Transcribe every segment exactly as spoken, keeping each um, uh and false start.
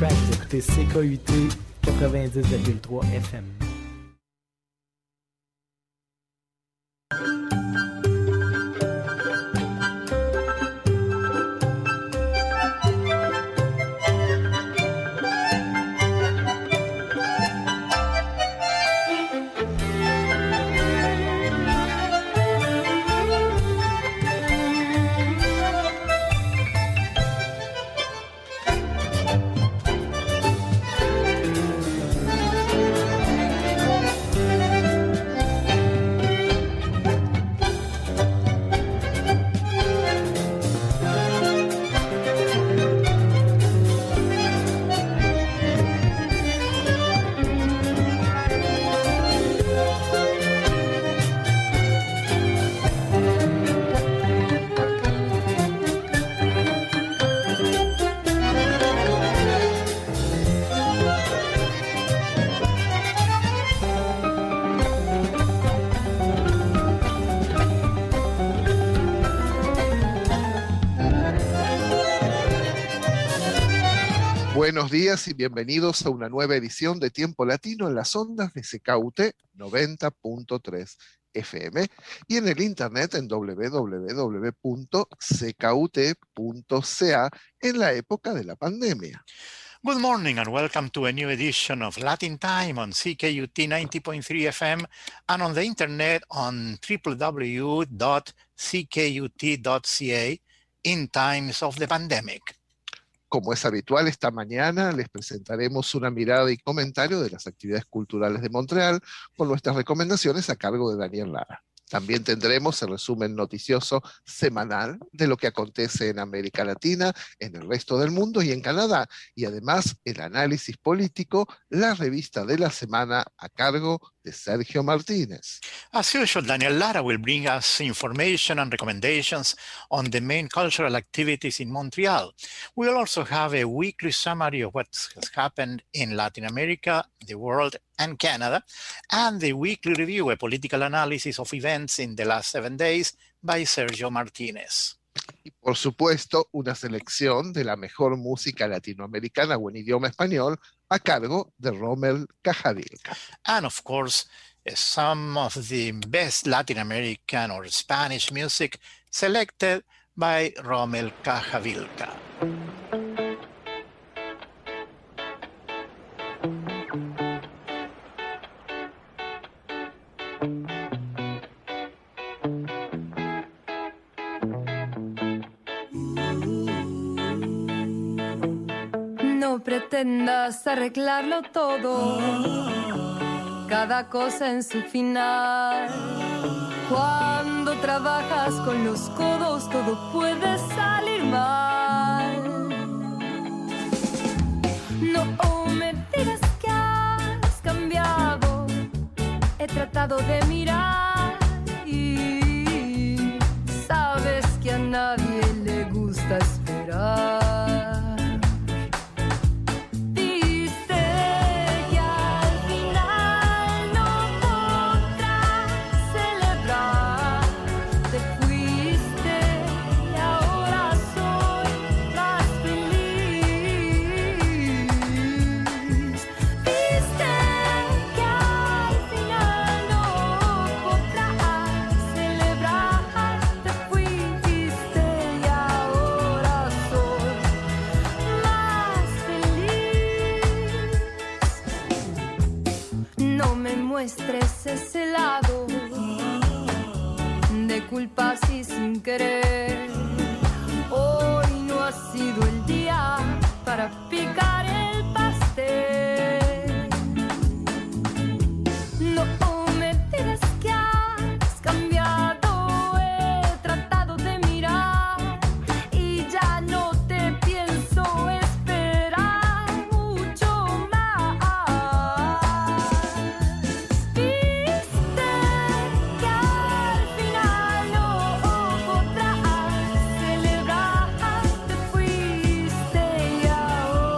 Track. Vous écoutez C K U T quatre-vingt-dix virgule trois F M. Buenos días y bienvenidos a una nueva edición de Tiempo Latino en las ondas de C K U T noventa punto tres F M y en el internet en doble u doble u doble u punto c k u t punto c a en la época de la pandemia. Good morning and welcome to a new edition of Latin Time on C K U T ninety point three F M and on the internet on w w w dot c k u t dot c a in times of the pandemic. Como es habitual, esta mañana les presentaremos una mirada y comentario de las actividades culturales de Montreal con nuestras recomendaciones a cargo de Daniel Lara. También tendremos el resumen noticioso semanal de lo que acontece en América Latina, en el resto del mundo y en Canadá. Y además el análisis político, la revista de la semana a cargo de Sergio Martínez. As usual, Daniel Lara will bring us information and recommendations on the main cultural activities in Montreal. We'll also have a weekly summary of what has happened in Latin America, the world, and Canada, and the weekly review, a political analysis of events in the last seven days by Sergio Martínez. Y por supuesto, una selección de la mejor música latinoamericana o en idioma español a cargo de Rommel Cajavilca. And of course, some of the best Latin American or Spanish music selected by Rommel Cajavilca. No pretendas arreglarlo todo, cada cosa en su final. Cuando trabajas con los codos todo puede salir mal. No me digas que has cambiado, he tratado de mirar y sabes que a nadie le gusta esperar. Muestres ese lado de culpa así sin querer. Hoy no ha sido el día para picar el pastel. No me digas que has cambiado, he tratado de mirar y ya no te pienso esperar mucho más. Celebrar, te fuiste y ahora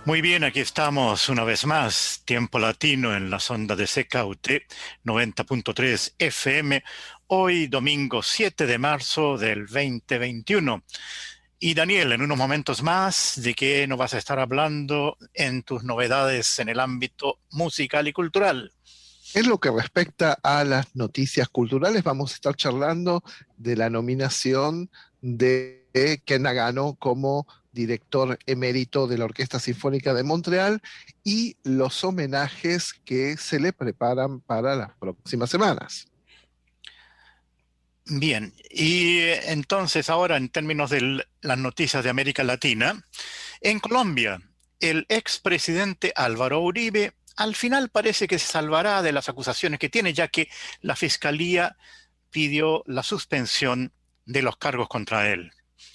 Muy bien, aquí estamos una vez más, Tiempo Latino en las ondas de C K U T noventa punto tres F M, hoy domingo siete de marzo del veinte veintiuno. Y Daniel, en unos momentos más, ¿de qué nos vas a estar hablando en tus novedades en el ámbito musical y cultural? En lo que respecta a las noticias culturales, vamos a estar charlando de la nominación de Ken Nagano como director emérito de la Orquesta Sinfónica de Montreal y los homenajes que se le preparan para las próximas semanas. Bien, y entonces ahora en términos de las noticias de América Latina, en Colombia, el expresidente Álvaro Uribe al final parece que se salvará de las acusaciones que tiene, ya que la Fiscalía pidió la suspensión de los cargos contra él.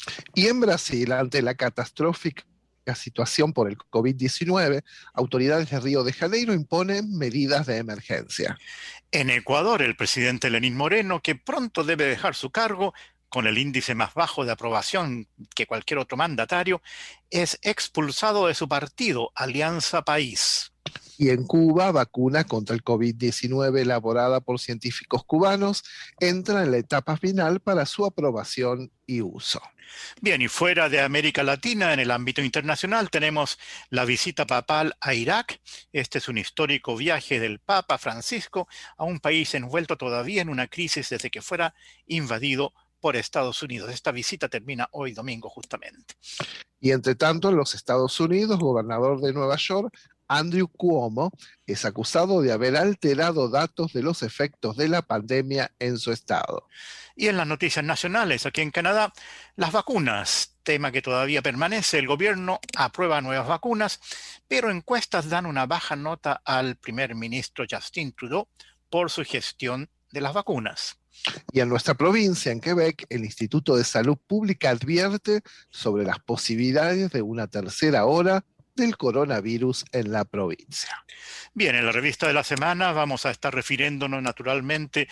Y en Brasil, ante la catastrófica situación por el COVID diecinueve, autoridades de Río de Janeiro imponen medidas de emergencia. En Ecuador, el presidente Lenín Moreno, que pronto debe dejar su cargo, con el índice más bajo de aprobación que cualquier otro mandatario, es expulsado de su partido, Alianza País. Y en Cuba, vacuna contra el COVID diecinueve elaborada por científicos cubanos entra en la etapa final para su aprobación y uso. Bien, y fuera de América Latina, en el ámbito internacional, tenemos la visita papal a Irak. Este es un histórico viaje del Papa Francisco a un país envuelto todavía en una crisis desde que fuera invadido por Estados Unidos. Esta visita termina hoy domingo justamente. Y entre tanto, en los Estados Unidos, gobernador de Nueva York, Andrew Cuomo, es acusado de haber alterado datos de los efectos de la pandemia en su estado. Y en las noticias nacionales, aquí en Canadá, las vacunas, tema que todavía permanece. El gobierno aprueba nuevas vacunas, pero encuestas dan una baja nota al primer ministro Justin Trudeau por su gestión de las vacunas. Y en nuestra provincia, en Quebec, el Instituto de Salud Pública advierte sobre las posibilidades de una tercera ola del coronavirus en la provincia. Bien, en la revista de la semana vamos a estar refiriéndonos naturalmente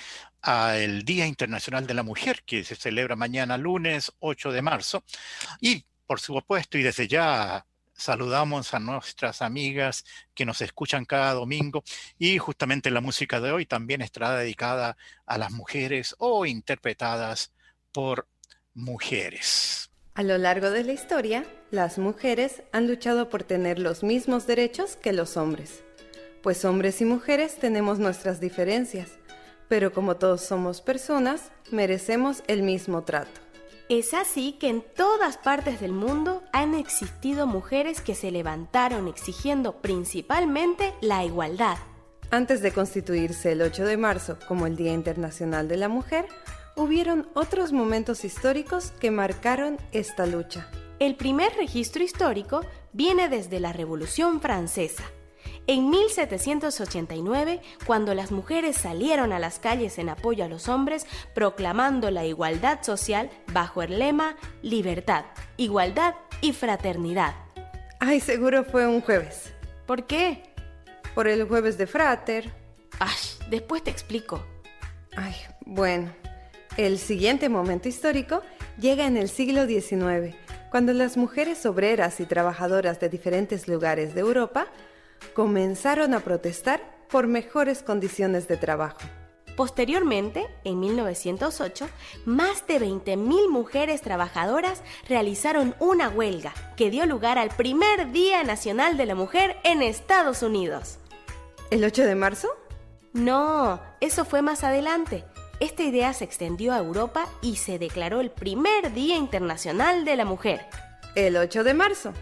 al Día Internacional de la Mujer, que se celebra mañana lunes ocho de marzo. Y, por supuesto, y desde ya saludamos a nuestras amigas que nos escuchan cada domingo, y justamente la música de hoy también estará dedicada a las mujeres o interpretadas por mujeres. A lo largo de la historia, las mujeres han luchado por tener los mismos derechos que los hombres. Pues hombres y mujeres tenemos nuestras diferencias, pero como todos somos personas, merecemos el mismo trato. Es así que en todas partes del mundo han existido mujeres que se levantaron exigiendo principalmente la igualdad. Antes de constituirse el ocho de marzo como el Día Internacional de la Mujer, hubieron otros momentos históricos que marcaron esta lucha. El primer registro histórico viene desde la Revolución Francesa. En mil setecientos ochenta y nueve, cuando las mujeres salieron a las calles en apoyo a los hombres, proclamando la igualdad social bajo el lema Libertad, Igualdad y Fraternidad. Ay, seguro fue un jueves. ¿Por qué? Por el jueves de Frater. Ay, después te explico. Ay, bueno. El siguiente momento histórico llega en el siglo diecinueve, cuando las mujeres obreras y trabajadoras de diferentes lugares de Europa comenzaron a protestar por mejores condiciones de trabajo. Posteriormente, en mil novecientos ocho, más de veinte mil mujeres trabajadoras realizaron una huelga que dio lugar al primer Día Nacional de la Mujer en Estados Unidos. ¿El ocho de marzo? No, eso fue más adelante. Esta idea se extendió a Europa y se declaró el primer Día Internacional de la Mujer. ¿El ocho de marzo?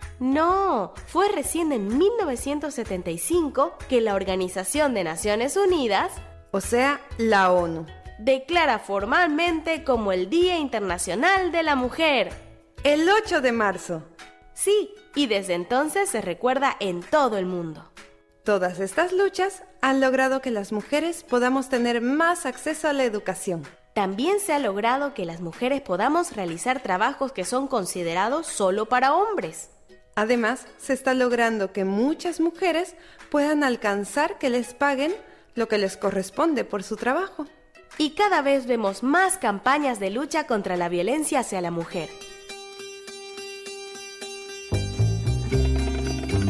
No, fue recién en mil novecientos setenta y cinco que la Organización de Naciones Unidas, o sea, la ONU, declara formalmente como el Día Internacional de la Mujer. El ocho de marzo. Sí, y desde entonces se recuerda en todo el mundo. Todas estas luchas han logrado que las mujeres podamos tener más acceso a la educación. También se ha logrado que las mujeres podamos realizar trabajos que son considerados solo para hombres. Además, se está logrando que muchas mujeres puedan alcanzar que les paguen lo que les corresponde por su trabajo. Y cada vez vemos más campañas de lucha contra la violencia hacia la mujer.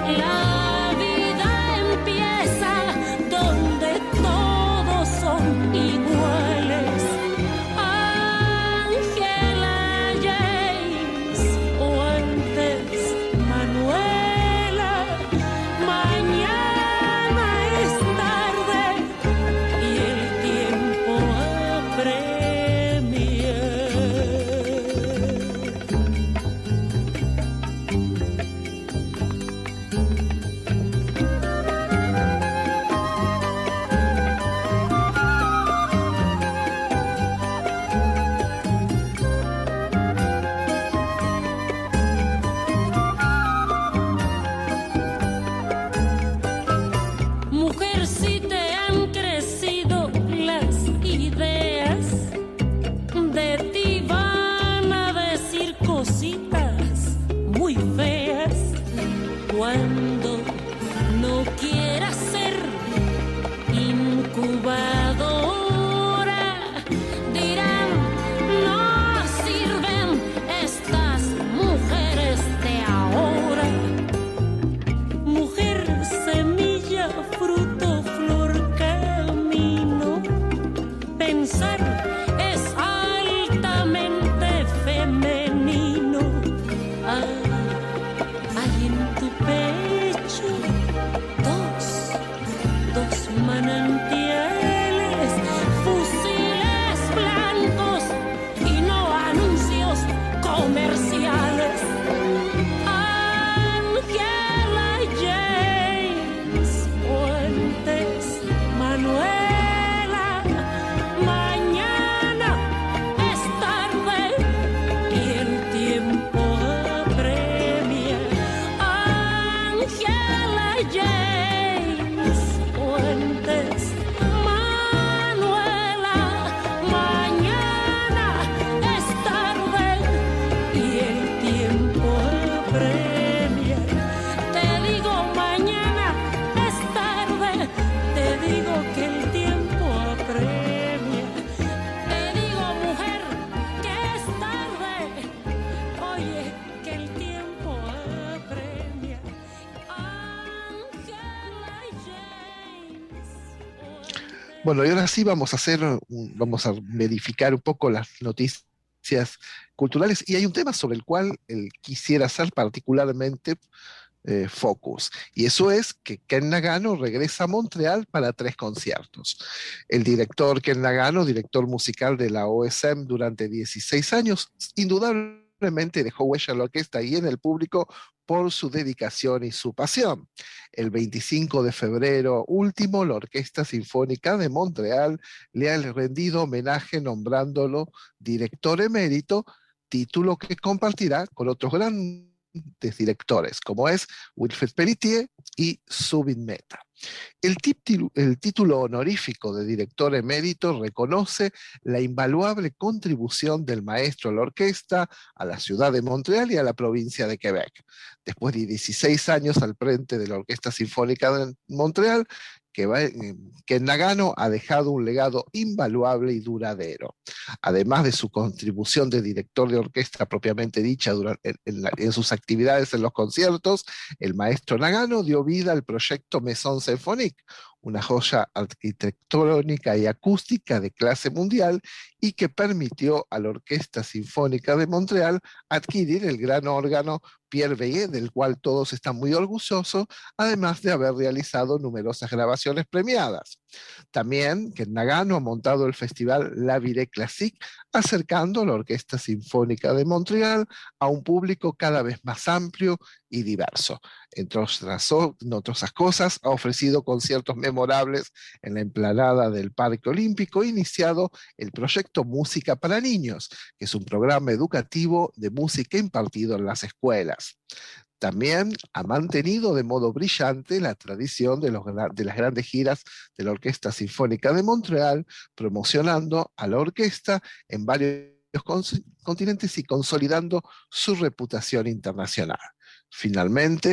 Bueno, y ahora sí vamos a hacer, vamos a verificar un poco las noticias culturales, y hay un tema sobre el cual eh, quisiera hacer particularmente eh, focus, y eso es que Ken Nagano regresa a Montreal para tres conciertos. El director Ken Nagano, director musical de la O S M durante dieciséis años, indudablemente dejó huella en la orquesta y en el público por su dedicación y su pasión. El veinticinco de febrero último, la Orquesta Sinfónica de Montreal le ha rendido homenaje nombrándolo director emérito, título que compartirá con otros grandes directores, como es Wilfrid Pelletier y Zubin Mehta. El, título, el título honorífico de director emérito reconoce la invaluable contribución del maestro a la orquesta, a la ciudad de Montreal y a la provincia de Quebec. Después de dieciséis años al frente de la Orquesta Sinfónica de Montreal, que, va, que Nagano ha dejado un legado invaluable y duradero. Además de su contribución de director de orquesta propiamente dicha durante, en, en, la, en sus actividades en los conciertos, el maestro Nagano dio vida al proyecto Maison Symphonique, una joya arquitectónica y acústica de clase mundial y que permitió a la Orquesta Sinfónica de Montreal adquirir el gran órgano Pierre Veillet, del cual todos están muy orgullosos, además de haber realizado numerosas grabaciones premiadas. También Ken Nagano ha montado el festival La Virée Classique, acercando a la Orquesta Sinfónica de Montreal a un público cada vez más amplio y diverso. Entre otras, entre otras cosas, ha ofrecido conciertos memorables en la explanada del Parque Olímpico, iniciado el proyecto Música para Niños, que es un programa educativo de música impartido en las escuelas. También ha mantenido de modo brillante la tradición de, los, de las grandes giras de la Orquesta Sinfónica de Montreal, promocionando a la orquesta en varios continentes y consolidando su reputación internacional. Finalmente,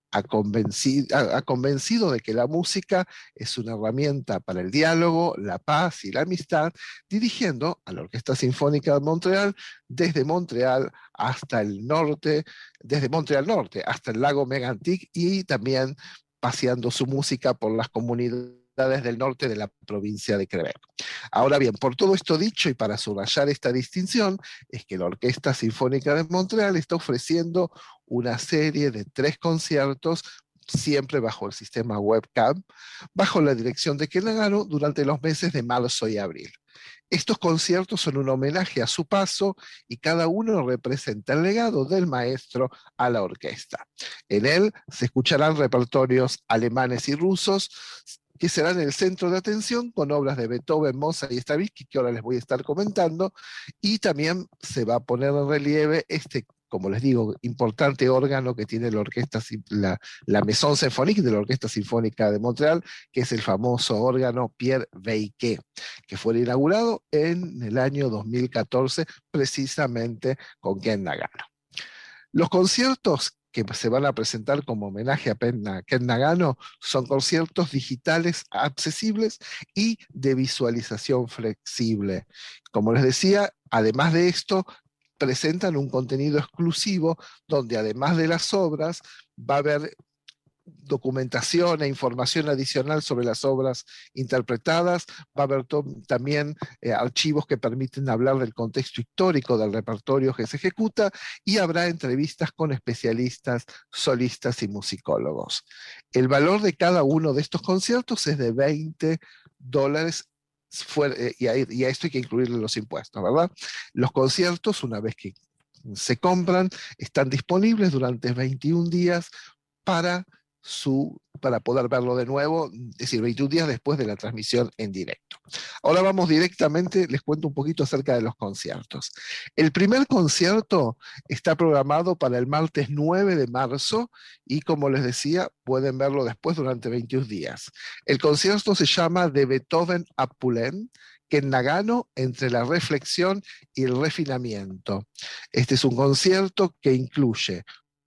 ha convencido, ha, ha convencido de que la música es una herramienta para el diálogo, la paz y la amistad, dirigiendo a la Orquesta Sinfónica de Montreal desde Montreal hasta el norte, desde Montreal Norte hasta el lago Mégantic, y también paseando su música por las comunidades del norte de la provincia de Quebec. Ahora bien, por todo esto dicho y para subrayar esta distinción, es que la Orquesta Sinfónica de Montreal está ofreciendo una serie de tres conciertos, siempre bajo el sistema webcam, bajo la dirección de Ken Nagano durante los meses de marzo y abril. Estos conciertos son un homenaje a su paso y cada uno representa el legado del maestro a la orquesta. En él se escucharán repertorios alemanes y rusos, que serán el centro de atención con obras de Beethoven, Mozart y Stravinsky, que ahora les voy a estar comentando, y también se va a poner en relieve este, como les digo, importante órgano que tiene la orquesta, la, la Maison Symphonique de la Orquesta Sinfónica de Montreal, que es el famoso órgano Pierre Weiquet, que fue inaugurado en el año dos mil catorce, precisamente con Ken Nagano. Los conciertos que se van a presentar como homenaje a Ken Nagano son conciertos digitales accesibles y de visualización flexible. Como les decía, además de esto, presentan un contenido exclusivo donde además de las obras va a haber documentación e información adicional sobre las obras interpretadas, va a haber también eh, archivos que permiten hablar del contexto histórico del repertorio que se ejecuta, y habrá entrevistas con especialistas, solistas y musicólogos. El valor de cada uno de estos conciertos es de veinte dólares. Fue, y, a, y a esto hay que incluirle los impuestos, ¿verdad? Los conciertos, una vez que se compran, están disponibles durante veintiún días para, su, para poder verlo de nuevo, es decir, veintiún días después de la transmisión en directo. Ahora vamos directamente, les cuento un poquito acerca de los conciertos. El primer concierto está programado para el martes nueve de marzo y, como les decía, pueden verlo después durante veintiún días. El concierto se llama De Beethoven a Poulenc, Ken Nagano entre la reflexión y el refinamiento. Este es un concierto que incluye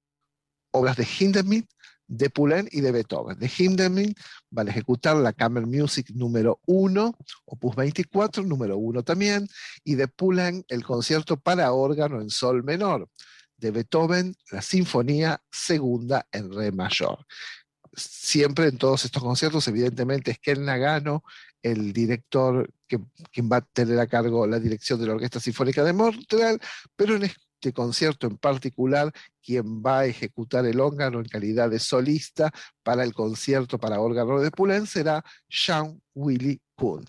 obras de Hindemith, de Poulenc y de Beethoven. De Hindemith van a ejecutar la Kammer Music número uno, opus veinticuatro, número uno también, y de Poulenc el concierto para órgano en sol menor. De Beethoven la Sinfonía segunda en re mayor. Siempre en todos estos conciertos, evidentemente, es Ken Nagano el director que, quien va a tener a cargo la dirección de la Orquesta Sinfónica de Montreal, pero en este concierto en particular, quien va a ejecutar el órgano en calidad de solista para el concierto para órgano de Poulenc será Jean-Willy Kuhn.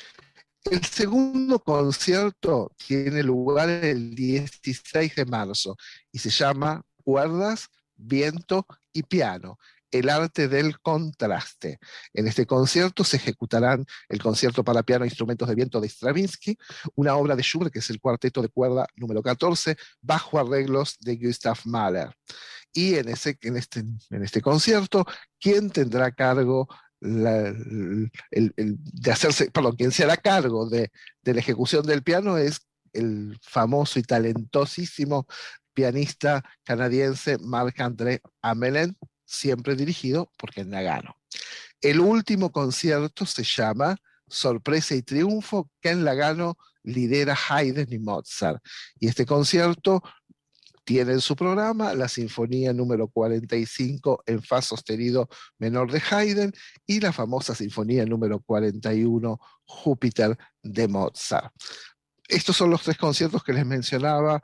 El segundo concierto tiene lugar el dieciséis de marzo y se llama Cuerdas, Viento y Piano, el arte del contraste. En este concierto se ejecutarán el concierto para piano e instrumentos de viento de Stravinsky, una obra de Schubert, que es el cuarteto de cuerda número catorce, bajo arreglos de Gustav Mahler. Y en, ese, en, este, en este concierto, ¿quién tendrá cargo La, el, el, de hacerse, perdón, quien se hará cargo de, de la ejecución del piano es el famoso y talentosísimo pianista canadiense Marc-André Hamelin, siempre dirigido por Ken Nagano. El último concierto se llama Sorpresa y Triunfo. Ken Nagano lidera Haydn y Mozart, y este concierto tiene en su programa la Sinfonía número cuarenta y cinco en fa sostenido menor de Haydn y la famosa Sinfonía número cuarenta y uno Júpiter de Mozart. Estos son los tres conciertos que les mencionaba,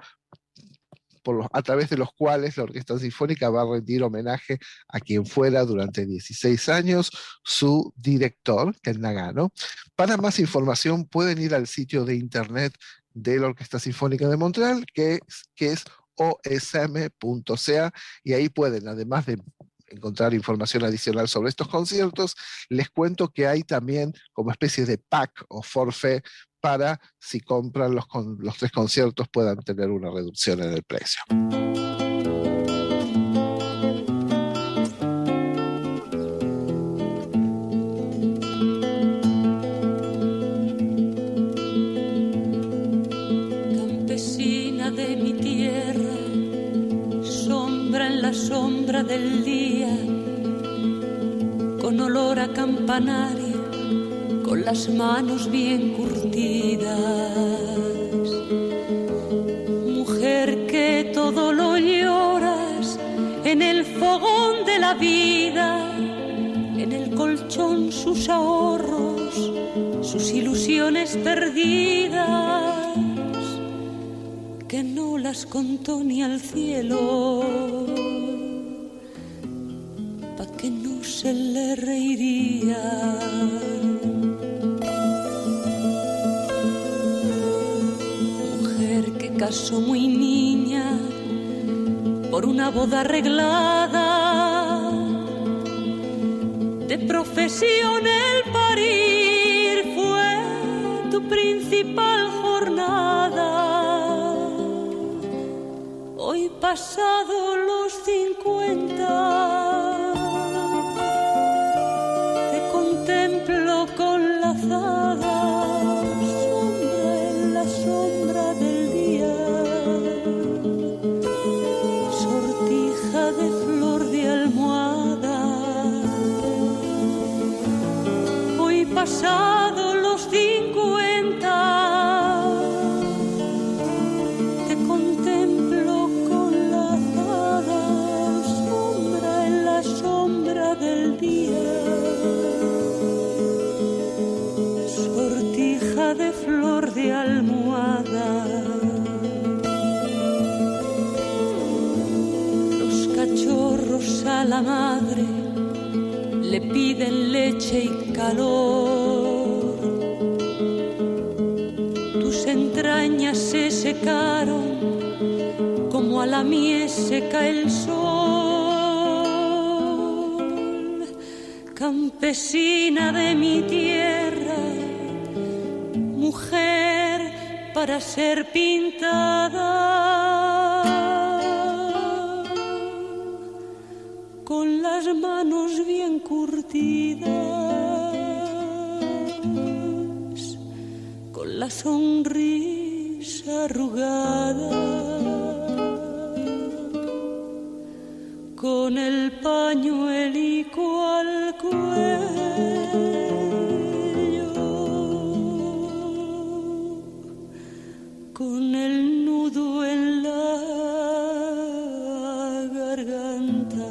por los, a través de los cuales la Orquesta Sinfónica va a rendir homenaje a quien fuera durante dieciséis años su director, Ken Nagano. Para más información pueden ir al sitio de internet de la Orquesta Sinfónica de Montreal, que es, que es o s m punto c a, y ahí pueden, además de encontrar información adicional sobre estos conciertos, les cuento que hay también como especie de pack o forfait para, si compran los, con, los tres conciertos, puedan tener una reducción en el precio. Campesina de mi tierra, sombra en la sombra del día, con olor a campanario, con las manos bien curtidas. Mujer que todo lo lloras en el fogón de la vida, en el colchón sus ahorros, sus ilusiones perdidas, que no las contó ni al cielo, pa' que no se le reiría. Mujer que casó muy niña por una boda arreglada, de profesión el parir fue tu principal jornada. Hoy pasado los cincuenta, te contemplo con la azada, sombra en la sombra del día, sortija de flor de almohada. Hoy pasado los cincuenta, te contemplo con la azada, sombra en la sombra del día, sortija de flor de almohada. Los cachorros a la madre le piden leche y calor. Tus entrañas se secaron como a la mies seca el sol. Campesina de mi tierra, mujer para ser pintada, con las manos bien curtidas, con la sonrisa arrugada, con el pañuelico al cuello, con el nudo en la garganta.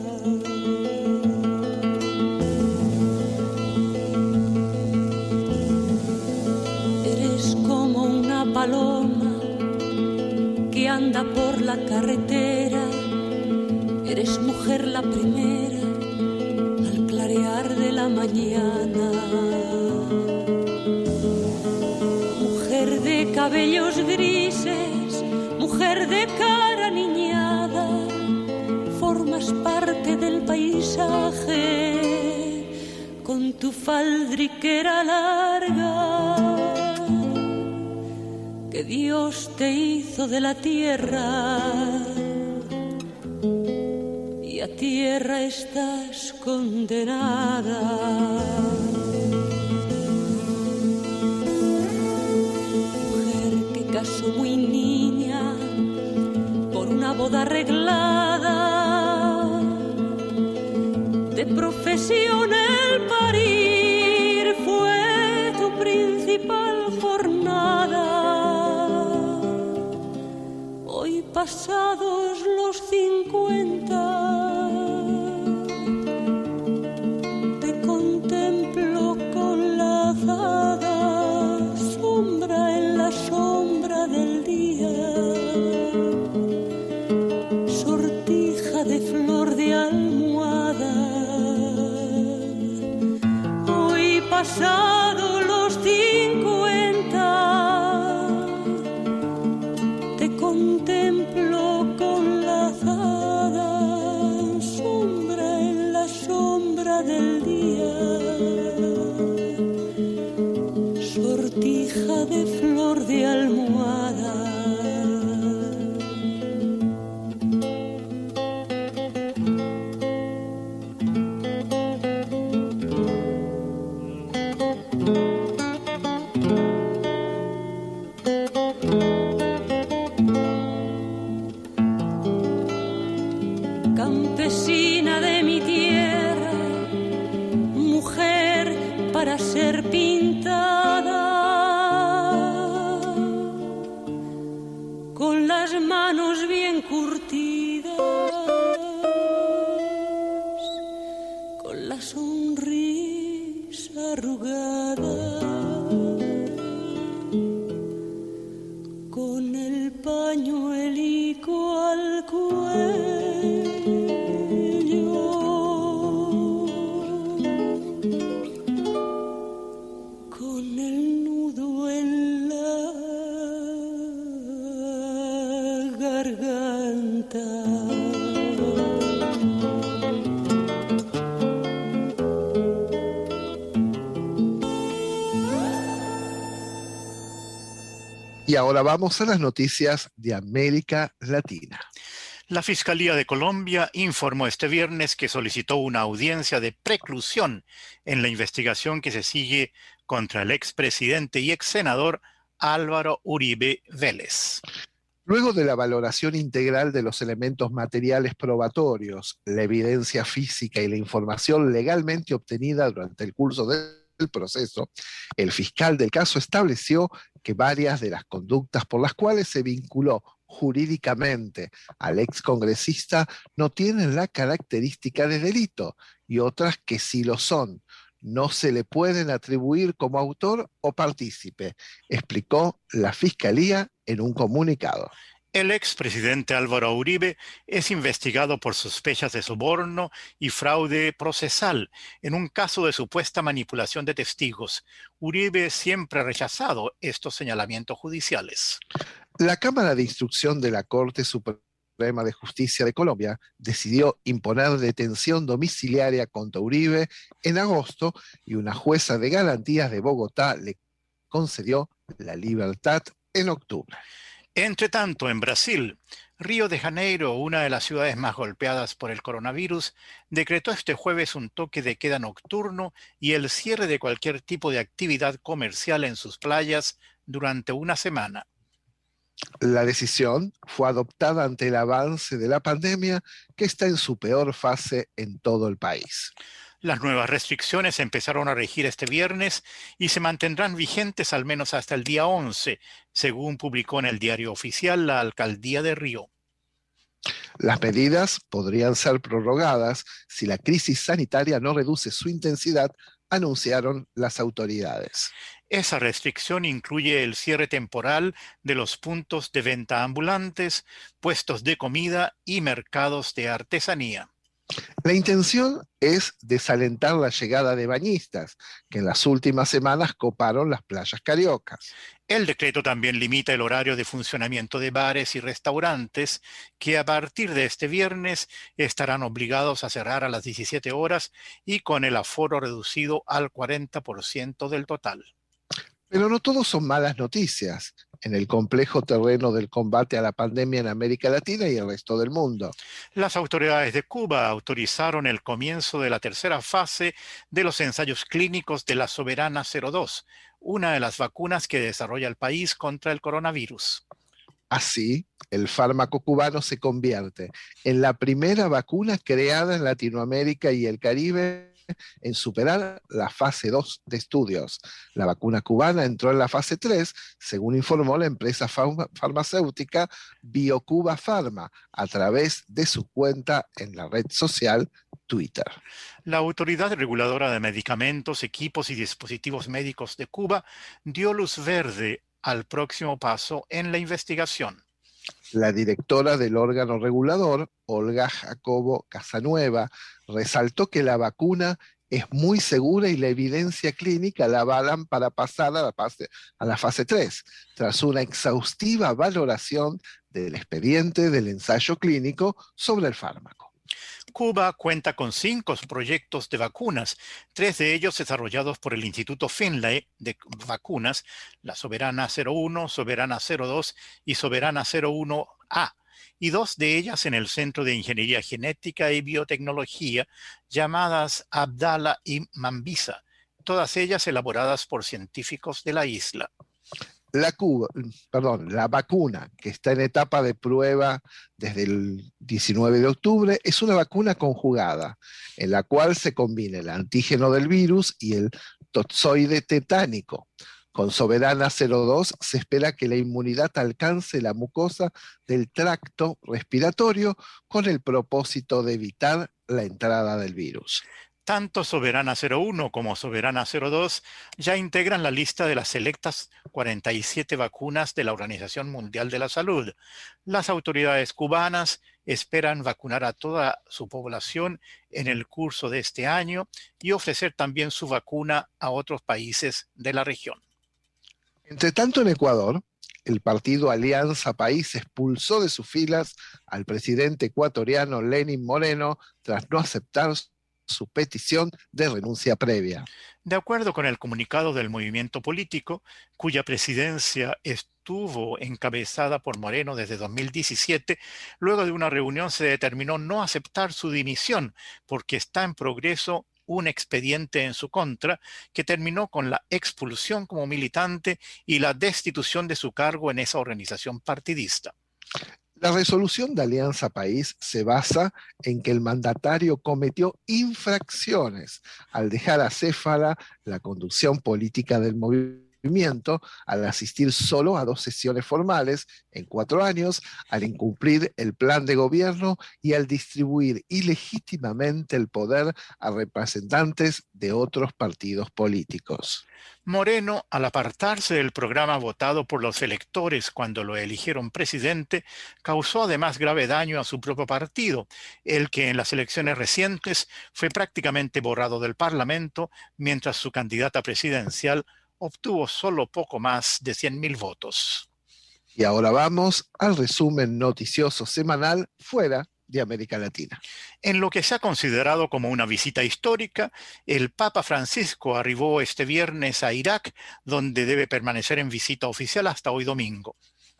Eres como una paloma que anda por la carretera. Eres mujer la primera al clarear de la mañana. Mujer de cabellos grises, mujer de cara niñada, formas parte del paisaje con tu faldriquera larga que Dios te hizo de la tierra. A tierra estás condenada. Mujer que casó muy niña por una boda arreglada, de profesión el parir fue tu principal jornada. Hoy pasados los cincuenta, sombra en la sombra del día, sortija de flor de almohada. Hoy pasado los cincuenta, te contemplo con la azada, sombra en la sombra del día, sortija de flor de almohada. Campesina de mi tierra, con la sonrisa arrugada, con el pañuelico al cuello, con el nudo en la garganta. Y ahora vamos a las noticias de América Latina. La Fiscalía de Colombia informó este viernes que solicitó una audiencia de preclusión en la investigación que se sigue contra el expresidente y exsenador Álvaro Uribe Vélez. Luego de la valoración integral de los elementos materiales probatorios, la evidencia física y la información legalmente obtenida durante el curso del proceso, el fiscal del caso estableció que varias de las conductas por las cuales se vinculó jurídicamente al excongresista no tienen la característica de delito y otras que sí lo son. No se le pueden atribuir como autor o partícipe, explicó la Fiscalía en un comunicado. El expresidente Álvaro Uribe es investigado por sospechas de soborno y fraude procesal en un caso de supuesta manipulación de testigos. Uribe siempre ha rechazado estos señalamientos judiciales. La Cámara de Instrucción de la Corte Suprema de Justicia de Colombia decidió imponer detención domiciliaria contra Uribe en agosto y una jueza de garantías de Bogotá le concedió la libertad en octubre. Entre tanto, en Brasil, Río de Janeiro, una de las ciudades más golpeadas por el coronavirus, decretó este jueves un toque de queda nocturno y el cierre de cualquier tipo de actividad comercial en sus playas durante una semana. La decisión fue adoptada ante el avance de la pandemia, que está en su peor fase en todo el país. Las nuevas restricciones empezaron a regir este viernes y se mantendrán vigentes al menos hasta el día once, según publicó en el Diario Oficial la Alcaldía de Río. Las medidas podrían ser prorrogadas si la crisis sanitaria no reduce su intensidad, anunciaron las autoridades. Esa restricción incluye el cierre temporal de los puntos de venta ambulantes, puestos de comida y mercados de artesanía. La intención es desalentar la llegada de bañistas, que en las últimas semanas coparon las playas cariocas. El decreto también limita el horario de funcionamiento de bares y restaurantes, que a partir de este viernes estarán obligados a cerrar a las diecisiete horas y con el aforo reducido al cuarenta por ciento del total. Pero no todo son malas noticias en el complejo terreno del combate a la pandemia en América Latina y el resto del mundo. Las autoridades de Cuba autorizaron el comienzo de la tercera fase de los ensayos clínicos de la Soberana cero dos, una de las vacunas que desarrolla el país contra el coronavirus. Así, el fármaco cubano se convierte en la primera vacuna creada en Latinoamérica y el Caribe en superar la fase dos de estudios. La vacuna cubana entró en la fase tres, según informó la empresa farmacéutica BioCuba Pharma, a través de su cuenta en la red social Twitter. La Autoridad Reguladora de Medicamentos, Equipos y Dispositivos Médicos de Cuba dio luz verde al próximo paso en la investigación. La directora del órgano regulador, Olga Jacobo Casanueva, resaltó que la vacuna es muy segura y la evidencia clínica la avalan para pasar a la fase, a la fase tres, tras una exhaustiva valoración del expediente del ensayo clínico sobre el fármaco. Cuba cuenta con cinco proyectos de vacunas, tres de ellos desarrollados por el Instituto Finlay de Vacunas, la Soberana cero uno, Soberana cero dos y Soberana cero uno A, y dos de ellas en el Centro de Ingeniería Genética y Biotecnología, llamadas Abdala y Mambisa, todas ellas elaboradas por científicos de la isla. La, Cuba, perdón, la vacuna que está en etapa de prueba desde el diecinueve de octubre es una vacuna conjugada en la cual se combina el antígeno del virus y el toxoide tetánico. Con Soberana cero dos se espera que la inmunidad alcance la mucosa del tracto respiratorio con el propósito de evitar la entrada del virus. Tanto Soberana cero uno como Soberana cero dos ya integran la lista de las selectas cuarenta y siete vacunas de la Organización Mundial de la Salud. Las autoridades cubanas esperan vacunar a toda su población en el curso de este año y ofrecer también su vacuna a otros países de la región. Entre tanto, en Ecuador, el partido Alianza País expulsó de sus filas al presidente ecuatoriano Lenín Moreno tras no aceptar su petición de renuncia previa. De acuerdo con el comunicado del movimiento político, cuya presidencia estuvo encabezada por Moreno desde dos mil diecisiete, luego de una reunión se determinó no aceptar su dimisión porque está en progreso un expediente en su contra que terminó con la expulsión como militante y la destitución de su cargo en esa organización partidista. La resolución de Alianza País se basa en que el mandatario cometió infracciones al dejar acéfala la conducción política del movimiento, al asistir solo a dos sesiones formales en cuatro años, al incumplir el plan de gobierno y al distribuir ilegítimamente el poder a representantes de otros partidos políticos. Moreno, al apartarse del programa votado por los electores cuando lo eligieron presidente, causó además grave daño a su propio partido, el que en las elecciones recientes fue prácticamente borrado del Parlamento, mientras su candidata presidencial obtuvo solo poco más de cien mil votos. Y ahora vamos al resumen noticioso semanal fuera de América Latina. En lo que se ha considerado como una visita histórica, el Papa Francisco arribó este viernes a Irak, donde debe permanecer en visita oficial hasta hoy domingo.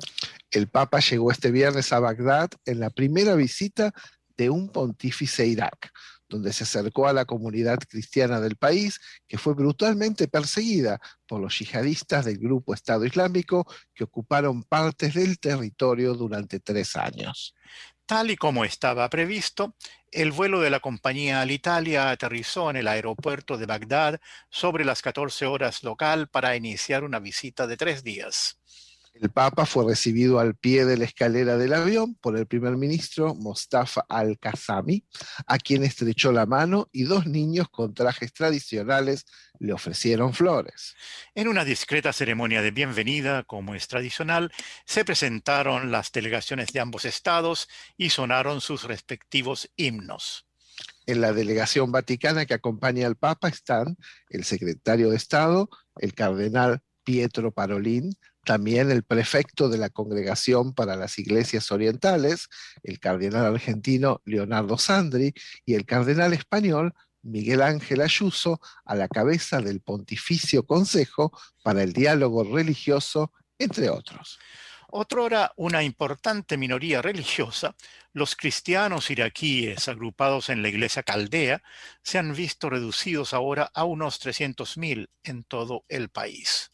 El Papa llegó este viernes a Bagdad en la primera visita de un pontífice a Irak, donde se acercó a la comunidad cristiana del país, que fue brutalmente perseguida por los yihadistas del grupo Estado Islámico, que ocuparon partes del territorio durante tres años. Tal y como estaba previsto, el vuelo de la compañía Alitalia aterrizó en el aeropuerto de Bagdad sobre las catorce horas local para iniciar una visita de tres días. El Papa fue recibido al pie de la escalera del avión por el primer ministro Mostafa Al-Qasami, a quien estrechó la mano y dos niños con trajes tradicionales le ofrecieron flores. En una discreta ceremonia de bienvenida, como es tradicional, se presentaron las delegaciones de ambos estados y sonaron sus respectivos himnos. En la delegación vaticana que acompaña al Papa están el secretario de Estado, el cardenal Pietro Parolin, también el prefecto de la Congregación para las Iglesias Orientales, el cardenal argentino Leonardo Sandri y el cardenal español Miguel Ángel Ayuso, a la cabeza del Pontificio Consejo para el Diálogo Religioso, entre otros. Otrora una importante minoría religiosa, los cristianos iraquíes agrupados en la iglesia caldea se han visto reducidos ahora a unos trescientos mil en todo el país.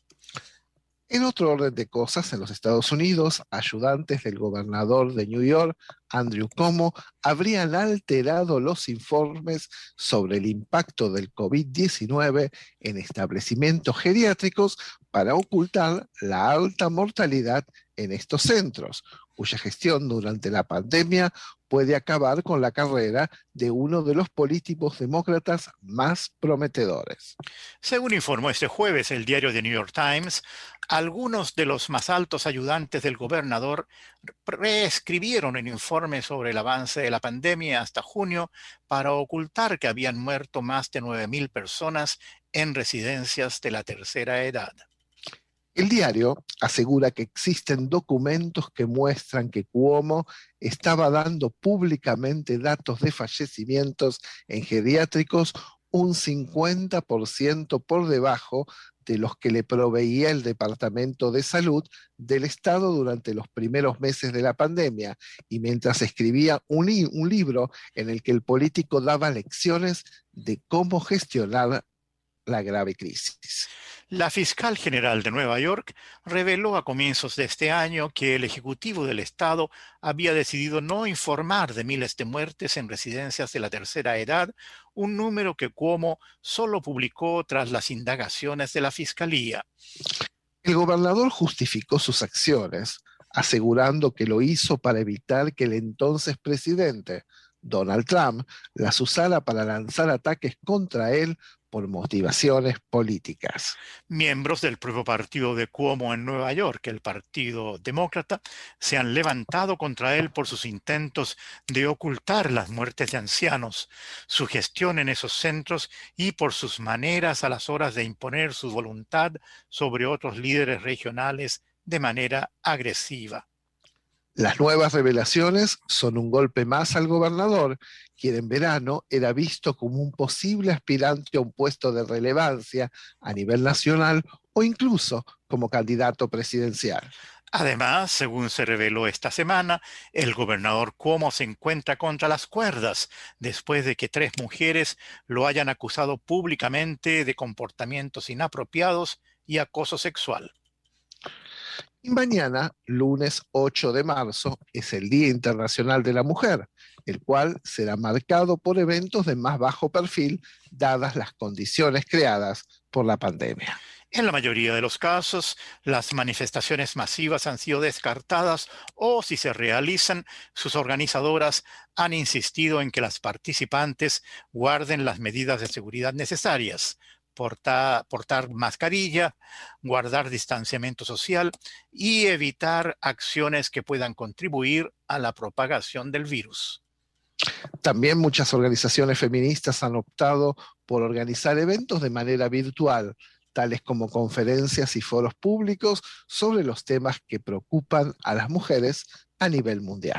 En otro orden de cosas, en los Estados Unidos, ayudantes del gobernador de New York, Andrew Cuomo, habrían alterado los informes sobre el impacto del COVID diecinueve en establecimientos geriátricos para ocultar la alta mortalidad en estos centros, cuya gestión durante la pandemia puede acabar con la carrera de uno de los políticos demócratas más prometedores. Según informó este jueves el diario The New York Times, algunos de los más altos ayudantes del gobernador reescribieron el informe sobre el avance de la pandemia hasta junio para ocultar que habían muerto más de nueve mil personas en residencias de la tercera edad. El diario asegura que existen documentos que muestran que Cuomo estaba dando públicamente datos de fallecimientos en geriátricos un cincuenta por ciento por debajo de los que le proveía el Departamento de Salud del Estado durante los primeros meses de la pandemia, y mientras escribía un, li- un libro en el que el político daba lecciones de cómo gestionar la grave crisis. La fiscal general de Nueva York reveló a comienzos de este año que el Ejecutivo del Estado había decidido no informar de miles de muertes en residencias de la tercera edad, un número que Cuomo solo publicó tras las indagaciones de la Fiscalía. El gobernador justificó sus acciones, asegurando que lo hizo para evitar que el entonces presidente, Donald Trump las usara para lanzar ataques contra él por motivaciones políticas. Miembros del propio partido de Cuomo en Nueva York, el Partido Demócrata, se han levantado contra él por sus intentos de ocultar las muertes de ancianos, su gestión en esos centros y por sus maneras a las horas de imponer su voluntad sobre otros líderes regionales de manera agresiva. Las nuevas revelaciones son un golpe más al gobernador, quien en verano era visto como un posible aspirante a un puesto de relevancia a nivel nacional o incluso como candidato presidencial. Además, según se reveló esta semana, el gobernador Cuomo se encuentra contra las cuerdas después de que tres mujeres lo hayan acusado públicamente de comportamientos inapropiados y acoso sexual. Y mañana, lunes ocho de marzo, es el Día Internacional de la Mujer, el cual será marcado por eventos de más bajo perfil, dadas las condiciones creadas por la pandemia. En la mayoría de los casos, las manifestaciones masivas han sido descartadas o, si se realizan, sus organizadoras han insistido en que las participantes guarden las medidas de seguridad necesarias. Portar, portar mascarilla, guardar distanciamiento social y evitar acciones que puedan contribuir a la propagación del virus. También muchas organizaciones feministas han optado por organizar eventos de manera virtual, tales como conferencias y foros públicos sobre los temas que preocupan a las mujeres a nivel mundial.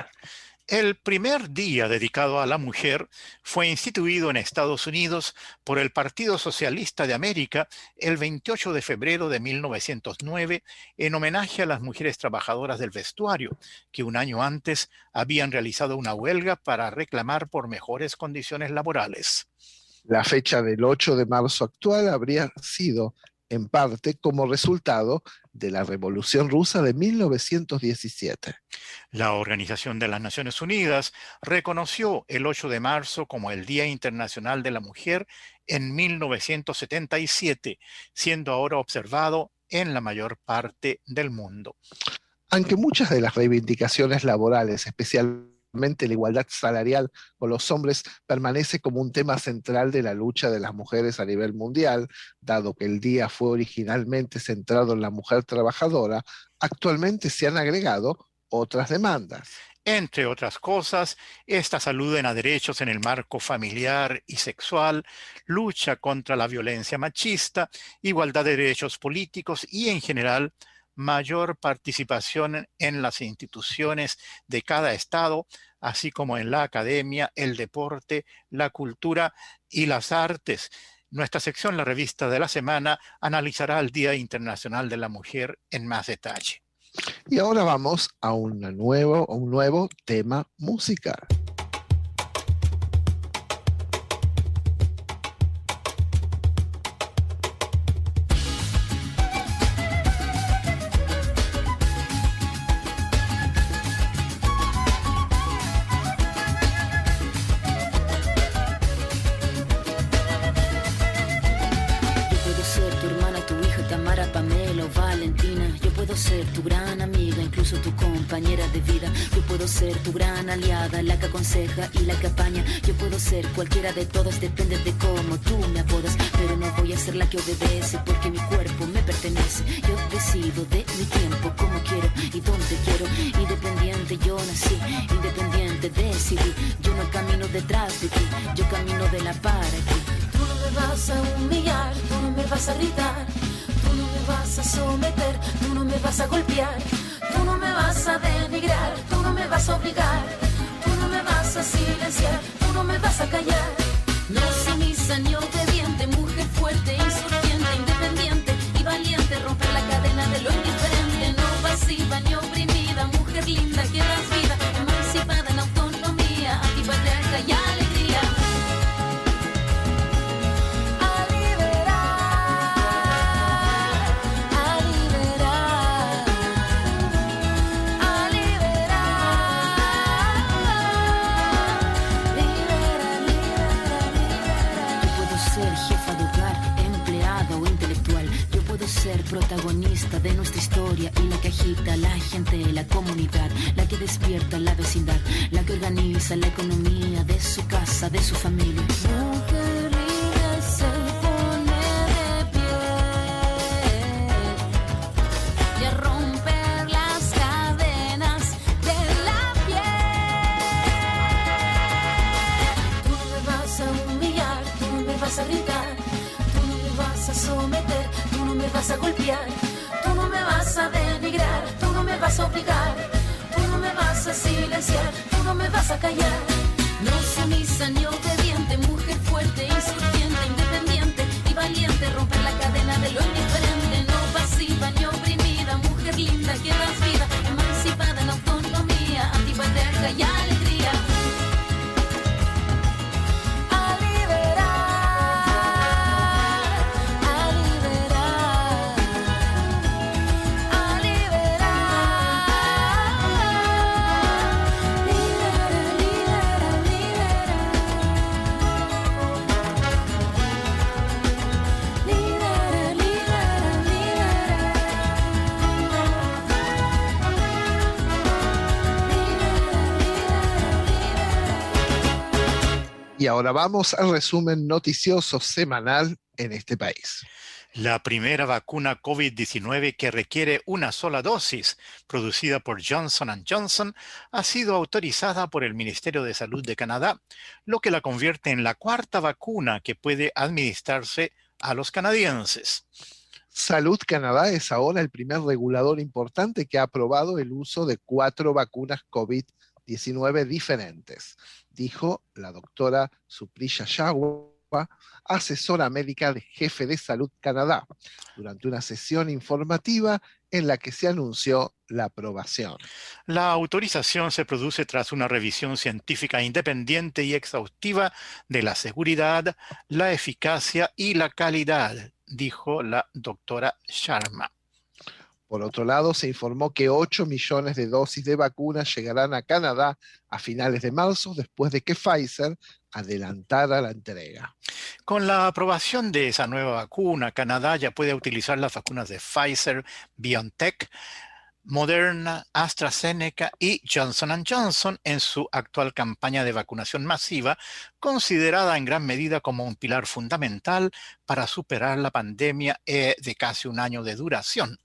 El primer día dedicado a la mujer fue instituido en Estados Unidos por el Partido Socialista de América el veintiocho de febrero de mil novecientos nueve en homenaje a las mujeres trabajadoras del vestuario, que un año antes habían realizado una huelga para reclamar por mejores condiciones laborales. La fecha del ocho de marzo actual habría sido, en parte, como resultado de la Revolución Rusa de mil novecientos diecisiete. La Organización de las Naciones Unidas reconoció el ocho de marzo como el Día Internacional de la Mujer en mil novecientos setenta y siete, siendo ahora observado en la mayor parte del mundo. Aunque muchas de las reivindicaciones laborales, especialmente la igualdad salarial con los hombres, permanece como un tema central de la lucha de las mujeres a nivel mundial, dado que el día fue originalmente centrado en la mujer trabajadora, actualmente se han agregado otras demandas. Entre otras cosas, estas aluden a derechos en el marco familiar y sexual, lucha contra la violencia machista, igualdad de derechos políticos y, en general, mayor participación en las instituciones de cada estado, así como en la academia, el deporte, la cultura y las artes. Nuestra sección, la revista de la semana, analizará el Día Internacional de la Mujer en más detalle. Y ahora vamos a, una nuevo, a un nuevo tema musical. Compañera de vida, yo puedo ser tu gran aliada, la que aconseja y la que apaña. Yo puedo ser cualquiera de todas, depende de cómo tú me apodas, pero no voy a ser la que obedece porque mi cuerpo me pertenece. Yo decido de mi tiempo, como quiero y donde quiero. Independiente yo nací, independiente decidí. Yo no camino detrás de ti, yo camino de la para ti. Tú no me vas a humillar, tú no me vas a gritar, tú no me vas a someter, tú no me vas a golpear. Tú no me vas a denigrar, tú no me vas a obligar, tú no me vas a silenciar, tú no me vas a callar. No sumisa ni obediente, mujer fuerte, insurgente, independiente y valiente, romper la cadena de lo indiferente. No pasiva ni oprimida, mujer linda que das vida, emancipada en autonomía, antipatriarca y alegría. ser protagonista de nuestra historia y la que agita a la gente, la comunidad, la que despierta la vecindad, la que organiza la economía de su casa, de su familia. Mujer libre se pone de pie y a romper las cadenas de la piel. Tú no me vas a humillar, tú no me vas a gritar, tú no me vas a someter, tú no me vas a golpear, tú no me vas a denigrar, tú no me vas a obligar, tú no me vas a silenciar, tú no me vas a callar. No sumisa ni obediente, mujer fuerte, insurgente, independiente y valiente, romper la cadena de lo indiferente, no pasiva ni oprimida, mujer linda que das vida, emancipada en autonomía, antipatriarca y alegría. A liberar, a liberar, a liberar. Libera, libera, libera. Libera, libera, Y ahora vamos al resumen noticioso semanal en este país. La primera vacuna COVID diecinueve que requiere una sola dosis, producida por Johnson and Johnson, ha sido autorizada por el Ministerio de Salud de Canadá, lo que la convierte en la cuarta vacuna que puede administrarse a los canadienses. Salud Canadá es ahora el primer regulador importante que ha aprobado el uso de cuatro vacunas COVID diecinueve diferentes, dijo la doctora Supriya Chawla, asesora médica de jefe de Salud Canadá, durante una sesión informativa en la que se anunció la aprobación. La autorización se produce tras una revisión científica independiente y exhaustiva de la seguridad, la eficacia y la calidad, dijo la doctora Sharma. Por otro lado, se informó que ocho millones de dosis de vacunas llegarán a Canadá a finales de marzo, después de que Pfizer adelantara la entrega. Con la aprobación de esa nueva vacuna, Canadá ya puede utilizar las vacunas de Pfizer, BioNTech, Moderna, AstraZeneca y Johnson and Johnson en su actual campaña de vacunación masiva, considerada en gran medida como un pilar fundamental para superar la pandemia eh, de casi un año de duración.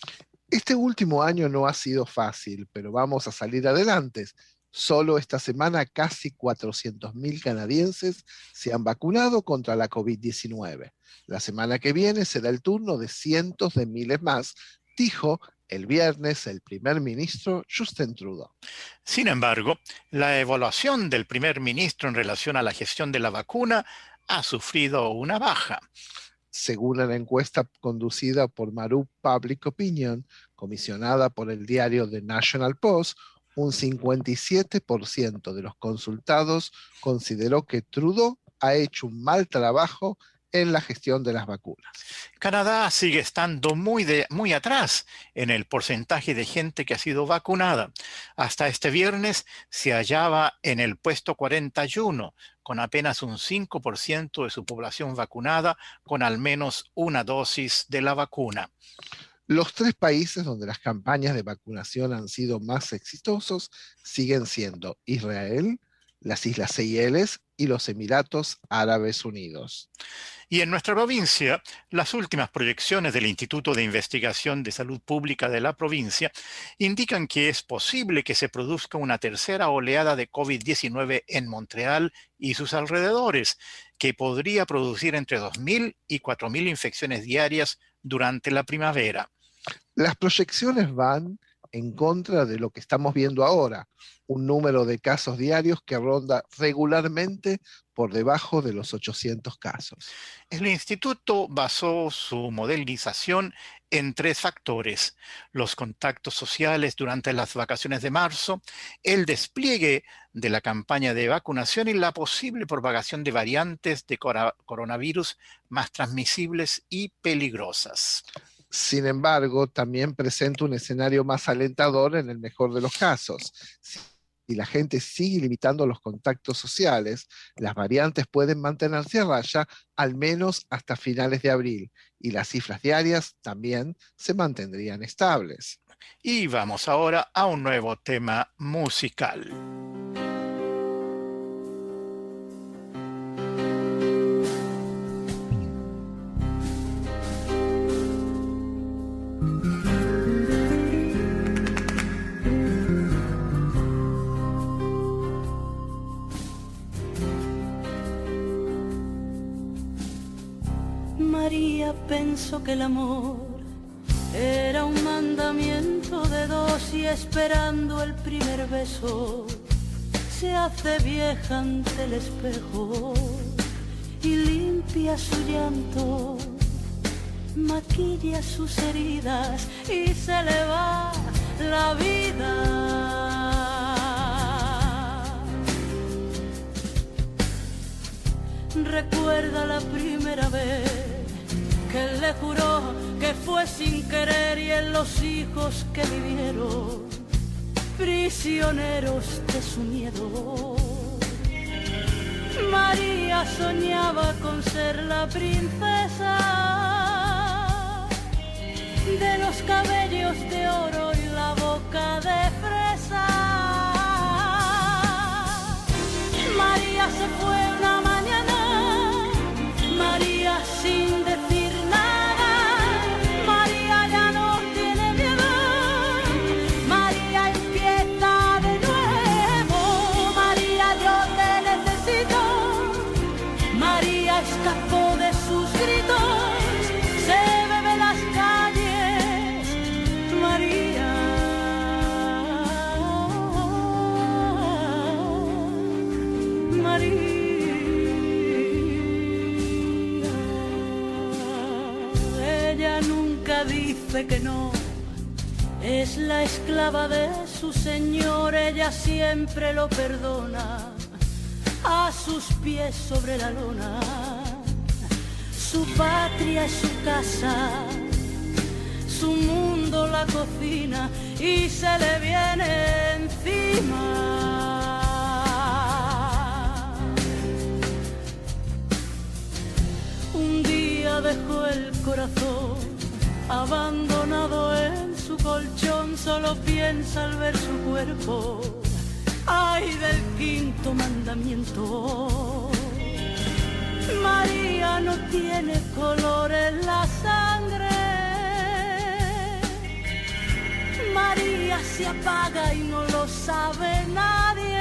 Este último año no ha sido fácil, pero vamos a salir adelante. Solo esta semana casi cuatrocientos mil canadienses se han vacunado contra la COVID diecinueve. La semana que viene será el turno de cientos de miles más, dijo el viernes el primer ministro Justin Trudeau. Sin embargo, la evaluación del primer ministro en relación a la gestión de la vacuna ha sufrido una baja. Según la encuesta conducida por Maru Public Opinion, comisionada por el diario The National Post, un cincuenta y siete por ciento de los consultados consideró que Trudeau ha hecho un mal trabajo en la gestión de las vacunas. Canadá sigue estando muy, de, muy atrás en el porcentaje de gente que ha sido vacunada. Hasta este viernes se hallaba en el puesto cuarenta y uno, con apenas un cinco por ciento de su población vacunada con al menos una dosis de la vacuna. Los tres países donde las campañas de vacunación han sido más exitosos siguen siendo Israel, las Islas Seychelles y los Emiratos Árabes Unidos. Y en nuestra provincia, las últimas proyecciones del Instituto de Investigación de Salud Pública de la provincia indican que es posible que se produzca una tercera oleada de COVID diecinueve en Montreal y sus alrededores, que podría producir entre dos mil y cuatro mil infecciones diarias durante la primavera. Las proyecciones van en contra de lo que estamos viendo ahora, un número de casos diarios que ronda regularmente por debajo de los ochocientos casos. El instituto basó su modelización en tres factores: los contactos sociales durante las vacaciones de marzo, el despliegue de la campaña de vacunación y la posible propagación de variantes de coronavirus más transmisibles y peligrosas. Sin embargo, también presenta un escenario más alentador en el mejor de los casos. Si y la gente sigue limitando los contactos sociales, las variantes pueden mantenerse a raya al menos hasta finales de abril, y las cifras diarias también se mantendrían estables. Y vamos ahora a un nuevo tema musical. María pensó que el amor era un mandamiento de dos y esperando el primer beso se hace vieja ante el espejo y limpia su llanto, maquilla sus heridas y se le va la vida. Recuerda la primera vez que él le juró que fue sin querer y en los hijos que vivieron prisioneros de su miedo. María soñaba con ser la princesa de los cabellos de oro y la boca de fresa. María se fue una mañana, María sin decir nada, María ya no tiene miedo, María empieza de nuevo, María yo te necesito, María escapó de sus gritos, se bebe las calles, María. María. Dice que no, es la esclava de su señor, ella siempre lo perdona, a sus pies sobre la lona, su patria es su casa, su mundo la cocina y se le viene encima. Un día dejó el corazón abandonado en su colchón, solo piensa al ver su cuerpo, ay del quinto mandamiento. María no tiene color en la sangre, María se apaga y no lo sabe nadie.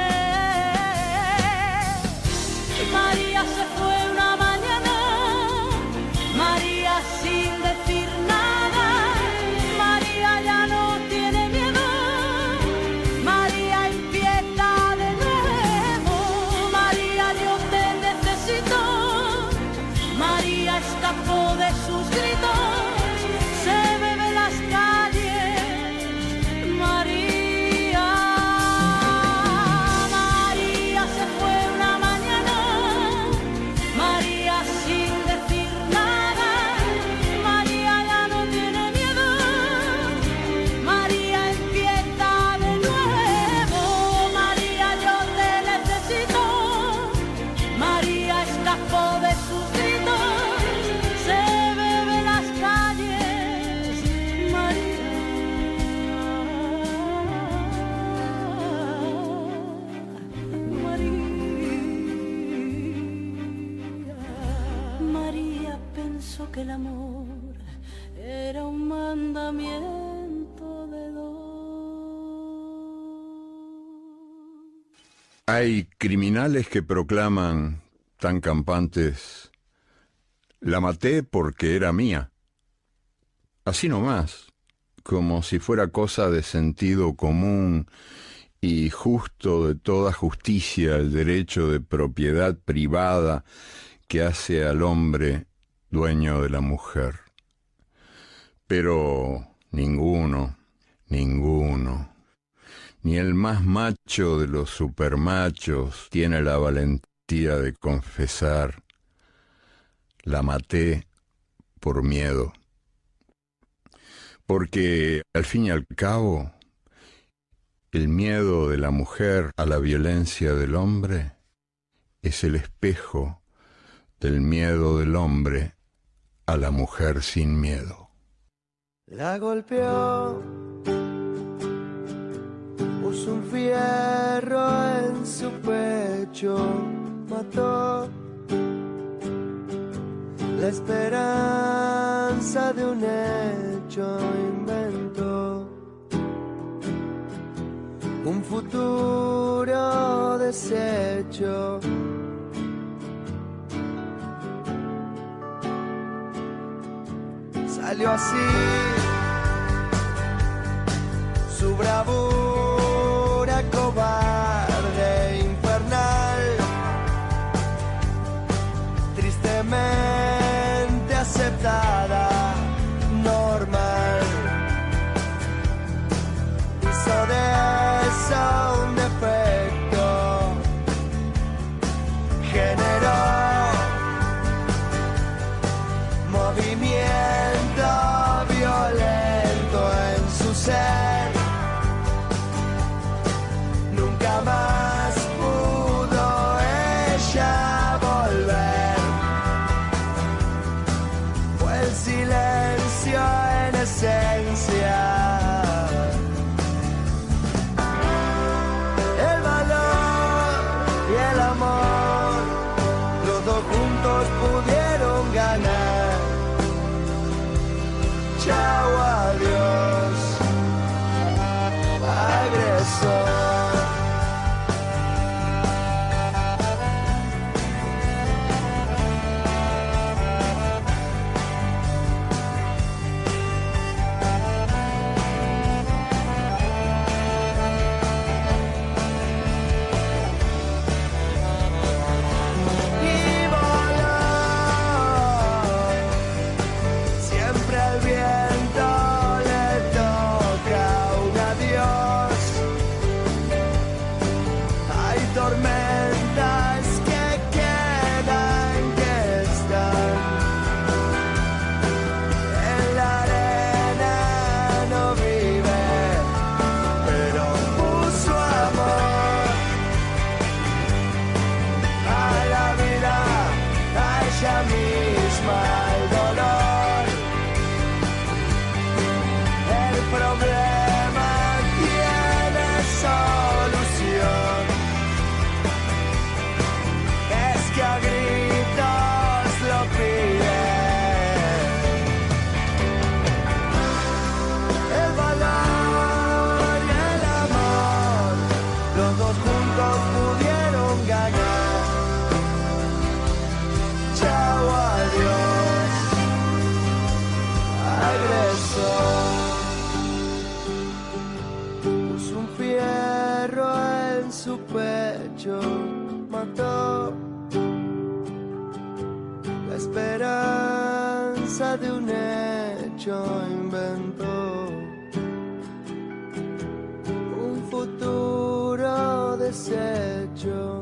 María se fue una mañana, María sin decir nada, María ya no tiene miedo, María empieza de nuevo, María yo te necesito, María escapó de sus gritos, se bebe las calles, María. María se fue una mañana, María sin decir nada, María ya no tiene miedo, María empieza de nuevo, María yo te necesito, María escapó de sus gritos, se bebe las calles, María. María. María pensó que el amor era un mandamiento de dos. Hay criminales que proclaman tan campantes: la maté porque era mía. Así nomás, como si fuera cosa de sentido común y justo de toda justicia el derecho de propiedad privada que hace al hombre dueño de la mujer. Pero ninguno, ninguno, ni el más macho de los supermachos tiene la valentía de confesar: la maté por miedo. Porque, al fin y al cabo, El miedo de la mujer a la violencia del hombre es el espejo del miedo del hombre a la mujer sin miedo. La golpeó, puso un fierro en su pecho, mató la esperanza de un hecho, inventó un futuro deshecho. Salió así su bravura cobarde, infernal, tristemente aceptada, normal. Hizo de eso un defecto, generó movimiento violento en su ser. Nunca más pudo ella volver. Fue el silencio en esencia. El valor y el amor, los dos juntos pudieron ganar. Chao, adiós, agresor. Mató la esperanza de un hecho, inventó un futuro deshecho.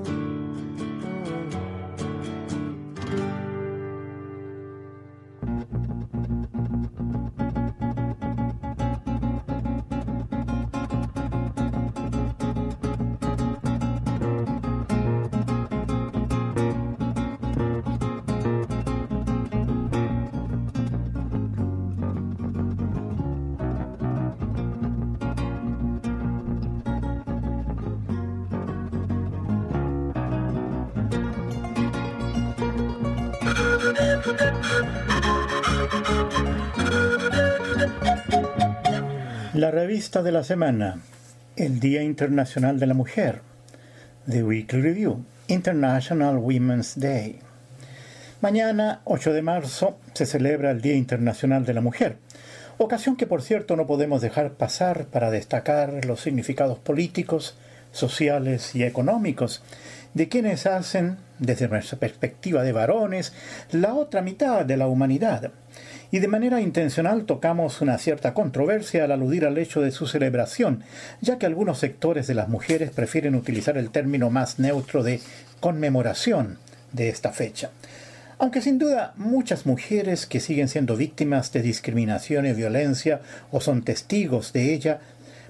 La revista de la semana, el Día Internacional de la Mujer, The Weekly Review, International Women's Day. Mañana, ocho de marzo, se celebra el Día Internacional de la Mujer, ocasión que por cierto no podemos dejar pasar para destacar los significados políticos, sociales y económicos de quienes hacen, desde nuestra perspectiva de varones, la otra mitad de la humanidad. Y de manera intencional tocamos una cierta controversia al aludir al hecho de su celebración, ya que algunos sectores de las mujeres prefieren utilizar el término más neutro de conmemoración de esta fecha. Aunque sin duda muchas mujeres que siguen siendo víctimas de discriminación y violencia o son testigos de ella,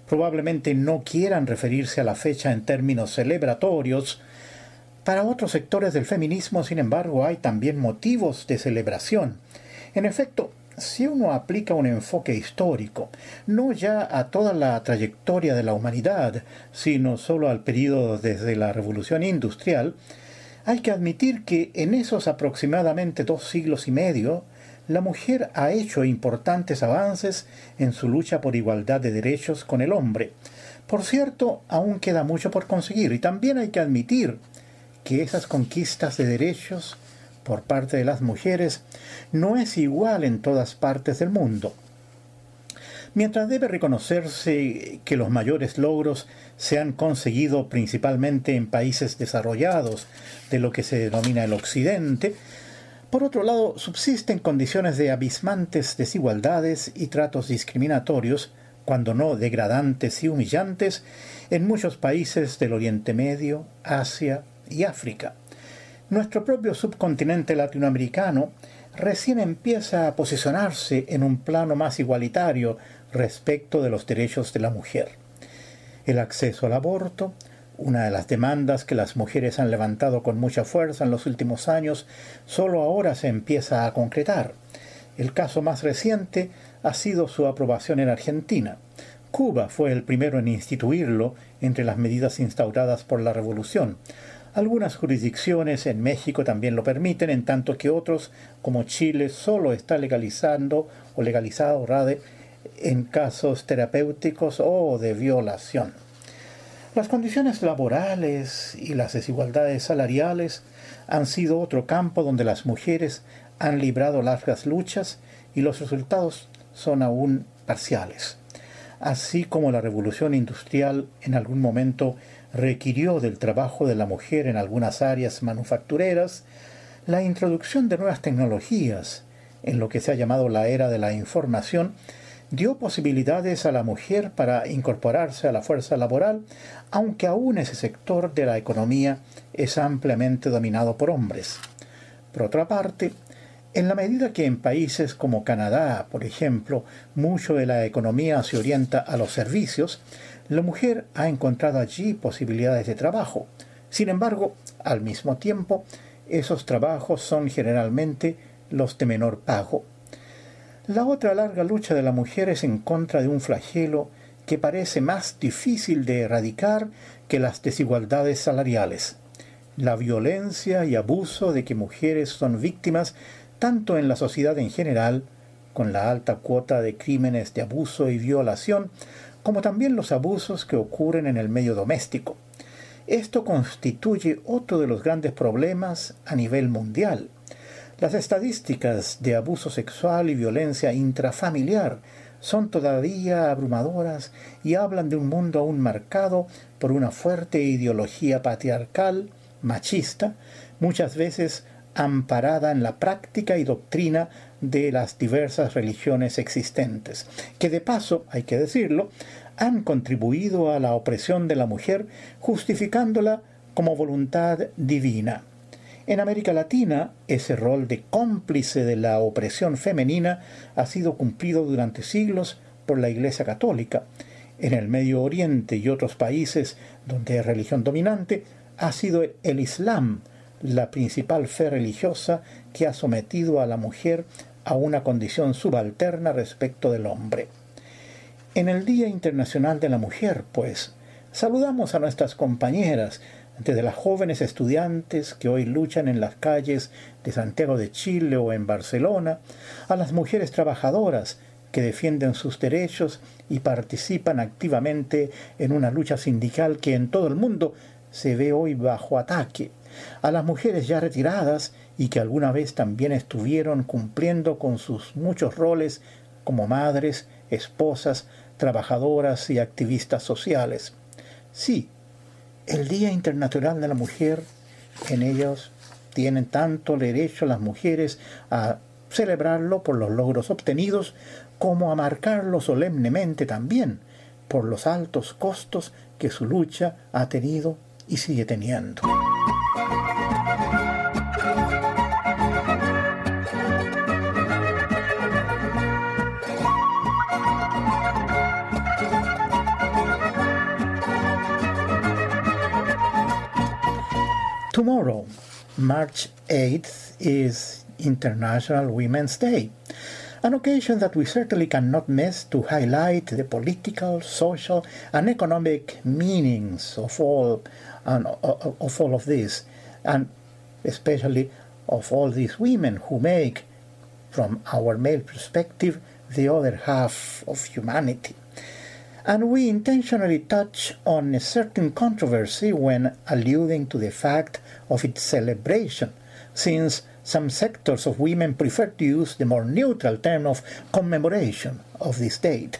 probablemente no quieran referirse a la fecha en términos celebratorios. Para otros sectores del feminismo, sin embargo, hay también motivos de celebración. En efecto, si uno aplica un enfoque histórico, no ya a toda la trayectoria de la humanidad, sino solo al período desde la Revolución Industrial, hay que admitir que en esos aproximadamente dos siglos y medio, la mujer ha hecho importantes avances en su lucha por igualdad de derechos con el hombre. Por cierto, aún queda mucho por conseguir, y también hay que admitir que esas conquistas de derechos por parte de las mujeres no es igual en todas partes del mundo. Mientras debe reconocerse que los mayores logros se han conseguido principalmente en países desarrollados de lo que se denomina el Occidente, por otro lado subsisten condiciones de abismantes desigualdades y tratos discriminatorios, cuando no degradantes y humillantes, en muchos países del Oriente Medio, Asia y África. Nuestro propio subcontinente latinoamericano recién empieza a posicionarse en un plano más igualitario respecto de los derechos de la mujer. El acceso al aborto, una de las demandas que las mujeres han levantado con mucha fuerza en los últimos años, solo ahora se empieza a concretar. El caso más reciente ha sido su aprobación en Argentina. Cuba fue el primero en instituirlo entre las medidas instauradas por la Revolución. Algunas jurisdicciones en México también lo permiten, en tanto que otros, como Chile, solo está legalizando o legalizado RADE en casos terapéuticos o de violación. Las condiciones laborales y las desigualdades salariales han sido otro campo donde las mujeres han librado largas luchas y los resultados son aún parciales. Así como la revolución industrial en algún momento requirió del trabajo de la mujer en algunas áreas manufactureras, la introducción de nuevas tecnologías, en lo que se ha llamado la era de la información, dio posibilidades a la mujer para incorporarse a la fuerza laboral, aunque aún ese sector de la economía es ampliamente dominado por hombres. Por otra parte, en la medida que en países como Canadá, por ejemplo, mucho de la economía se orienta a los servicios, la mujer ha encontrado allí posibilidades de trabajo. Sin embargo, al mismo tiempo, esos trabajos son generalmente los de menor pago. La otra larga lucha de la mujer es en contra de un flagelo que parece más difícil de erradicar que las desigualdades salariales: la violencia y abuso de que mujeres son víctimas tanto en la sociedad en general, con la alta cuota de crímenes de abuso y violación, como también los abusos que ocurren en el medio doméstico. Esto constituye otro de los grandes problemas a nivel mundial. Las estadísticas de abuso sexual y violencia intrafamiliar son todavía abrumadoras y hablan de un mundo aún marcado por una fuerte ideología patriarcal, machista, muchas veces amparada en la práctica y doctrina de las diversas religiones existentes, que de paso, hay que decirlo, han contribuido a la opresión de la mujer, justificándola como voluntad divina. En América Latina, ese rol de cómplice de la opresión femenina ha sido cumplido durante siglos por la Iglesia Católica. En el Medio Oriente y otros países donde es religión dominante, ha sido el Islam la principal fe religiosa que ha sometido a la mujer a una condición subalterna respecto del hombre. En el Día Internacional de la Mujer, pues, saludamos a nuestras compañeras, desde las jóvenes estudiantes que hoy luchan en las calles de Santiago de Chile o en Barcelona, a las mujeres trabajadoras que defienden sus derechos y participan activamente en una lucha sindical que en todo el mundo se ve hoy bajo ataque, a las mujeres ya retiradas y que alguna vez también estuvieron cumpliendo con sus muchos roles como madres, esposas, trabajadoras y activistas sociales. Sí, el Día Internacional de la Mujer, en ellos tienen tanto el derecho las mujeres a celebrarlo por los logros obtenidos, como a marcarlo solemnemente también por los altos costos que su lucha ha tenido y sigue teniendo. Tomorrow, March eighth, is International Women's Day, an occasion that we certainly cannot miss to highlight the political, social, and economic meanings of all, and, of all of this, and especially of all these women who make, from our male perspective, the other half of humanity. And we intentionally touch on a certain controversy when alluding to the fact of its celebration, since some sectors of women prefer to use the more neutral term of commemoration of this date.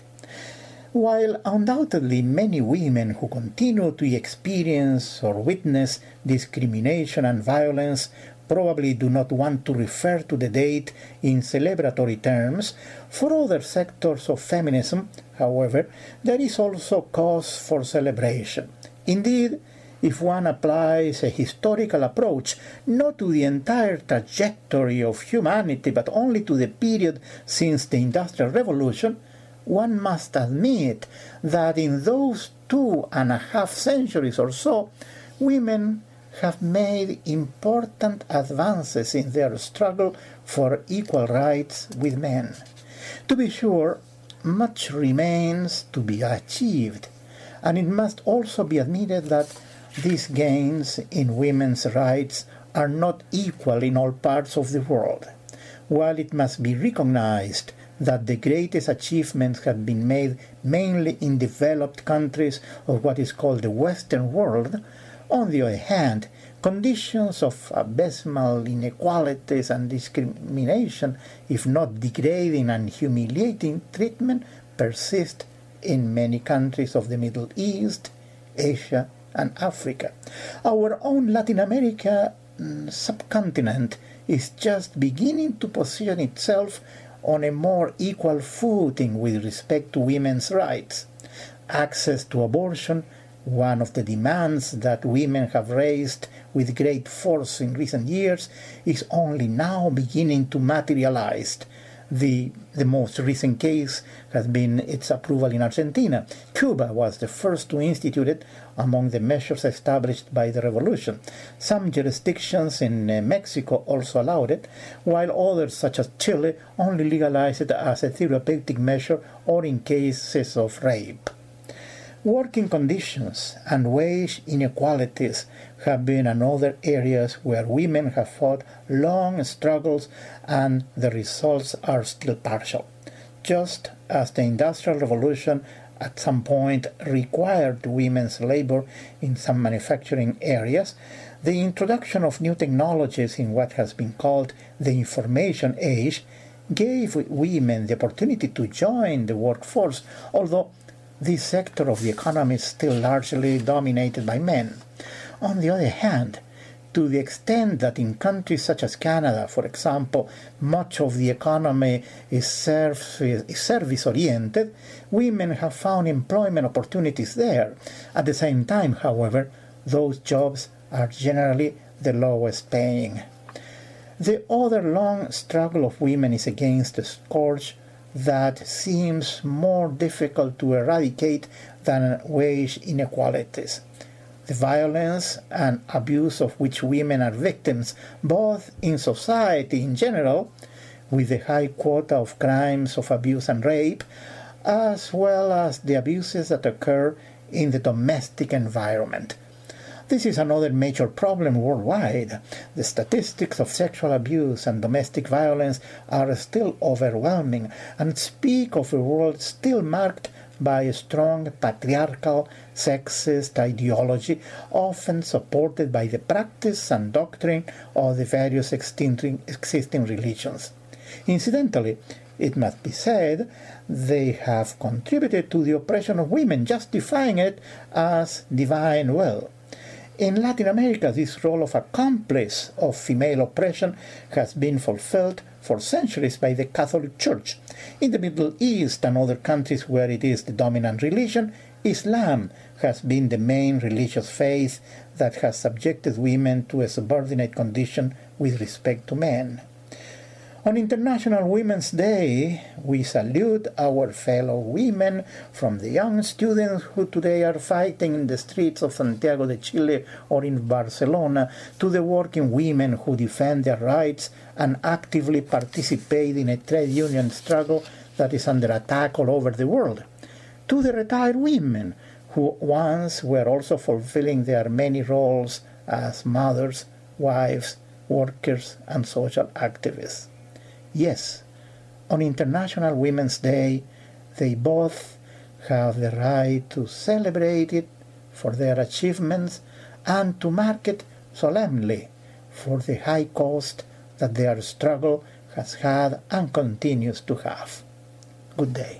While undoubtedly many women who continue to experience or witness discrimination and violence probably do not want to refer to the date in celebratory terms, for other sectors of feminism, however, there is also cause for celebration. Indeed, if one applies a historical approach not to the entire trajectory of humanity but only to the period since the Industrial Revolution, one must admit that in those two and a half centuries or so, women have made important advances in their struggle for equal rights with men. To be sure, much remains to be achieved, and it must also be admitted that these gains in women's rights are not equal in all parts of the world. While it must be recognized that the greatest achievements have been made mainly in developed countries of what is called the Western world, on the other hand, conditions of abysmal inequalities and discrimination, if not degrading and humiliating treatment, persist in many countries of the Middle East, Asia, and Africa. Our own Latin America subcontinent is just beginning to position itself on a more equal footing with respect to women's rights. Access to abortion, one of the demands that women have raised with great force in recent years, is only now beginning to materialize. The, the most recent case has been its approval in Argentina. Cuba was the first to institute it among the measures established by the revolution. Some jurisdictions in uh, Mexico also allowed it, while others, such as Chile, only legalized it as a therapeutic measure or in cases of rape. Working conditions and wage inequalities have been another areas where women have fought long struggles and the results are still partial. Just as the Industrial Revolution at some point required women's labor in some manufacturing areas, the introduction of new technologies in what has been called the information age gave women the opportunity to join the workforce, although this sector of the economy is still largely dominated by men. On the other hand, to the extent that in countries such as Canada, for example, much of the economy is service-oriented, women have found employment opportunities there. At the same time, however, those jobs are generally the lowest paying. The other long struggle of women is against the scourge that seems more difficult to eradicate than wage inequalities. The violence and abuse of which women are victims, both in society in general, with the high quota of crimes of abuse and rape, as well as the abuses that occur in the domestic environment. This is another major problem worldwide. The statistics of sexual abuse and domestic violence are still overwhelming and speak of a world still marked by a strong patriarchal, sexist ideology, often supported by the practice and doctrine of the various existing religions. Incidentally, it must be said, they have contributed to the oppression of women, justifying it as divine will. In Latin America, this role of accomplice of female oppression has been fulfilled for centuries by the Catholic Church. In the Middle East and other countries where it is the dominant religion, Islam has been the main religious faith that has subjected women to a subordinate condition with respect to men. On International Women's Day, we salute our fellow women, from the young students who today are fighting in the streets of Santiago de Chile or in Barcelona, to the working women who defend their rights and actively participate in a trade union struggle that is under attack all over the world, to the retired women who once were also fulfilling their many roles as mothers, wives, workers, and social activists. Yes, on International Women's Day, they both have the right to celebrate it for their achievements and to mark it solemnly for the high cost that their struggle has had and continues to have. Good day.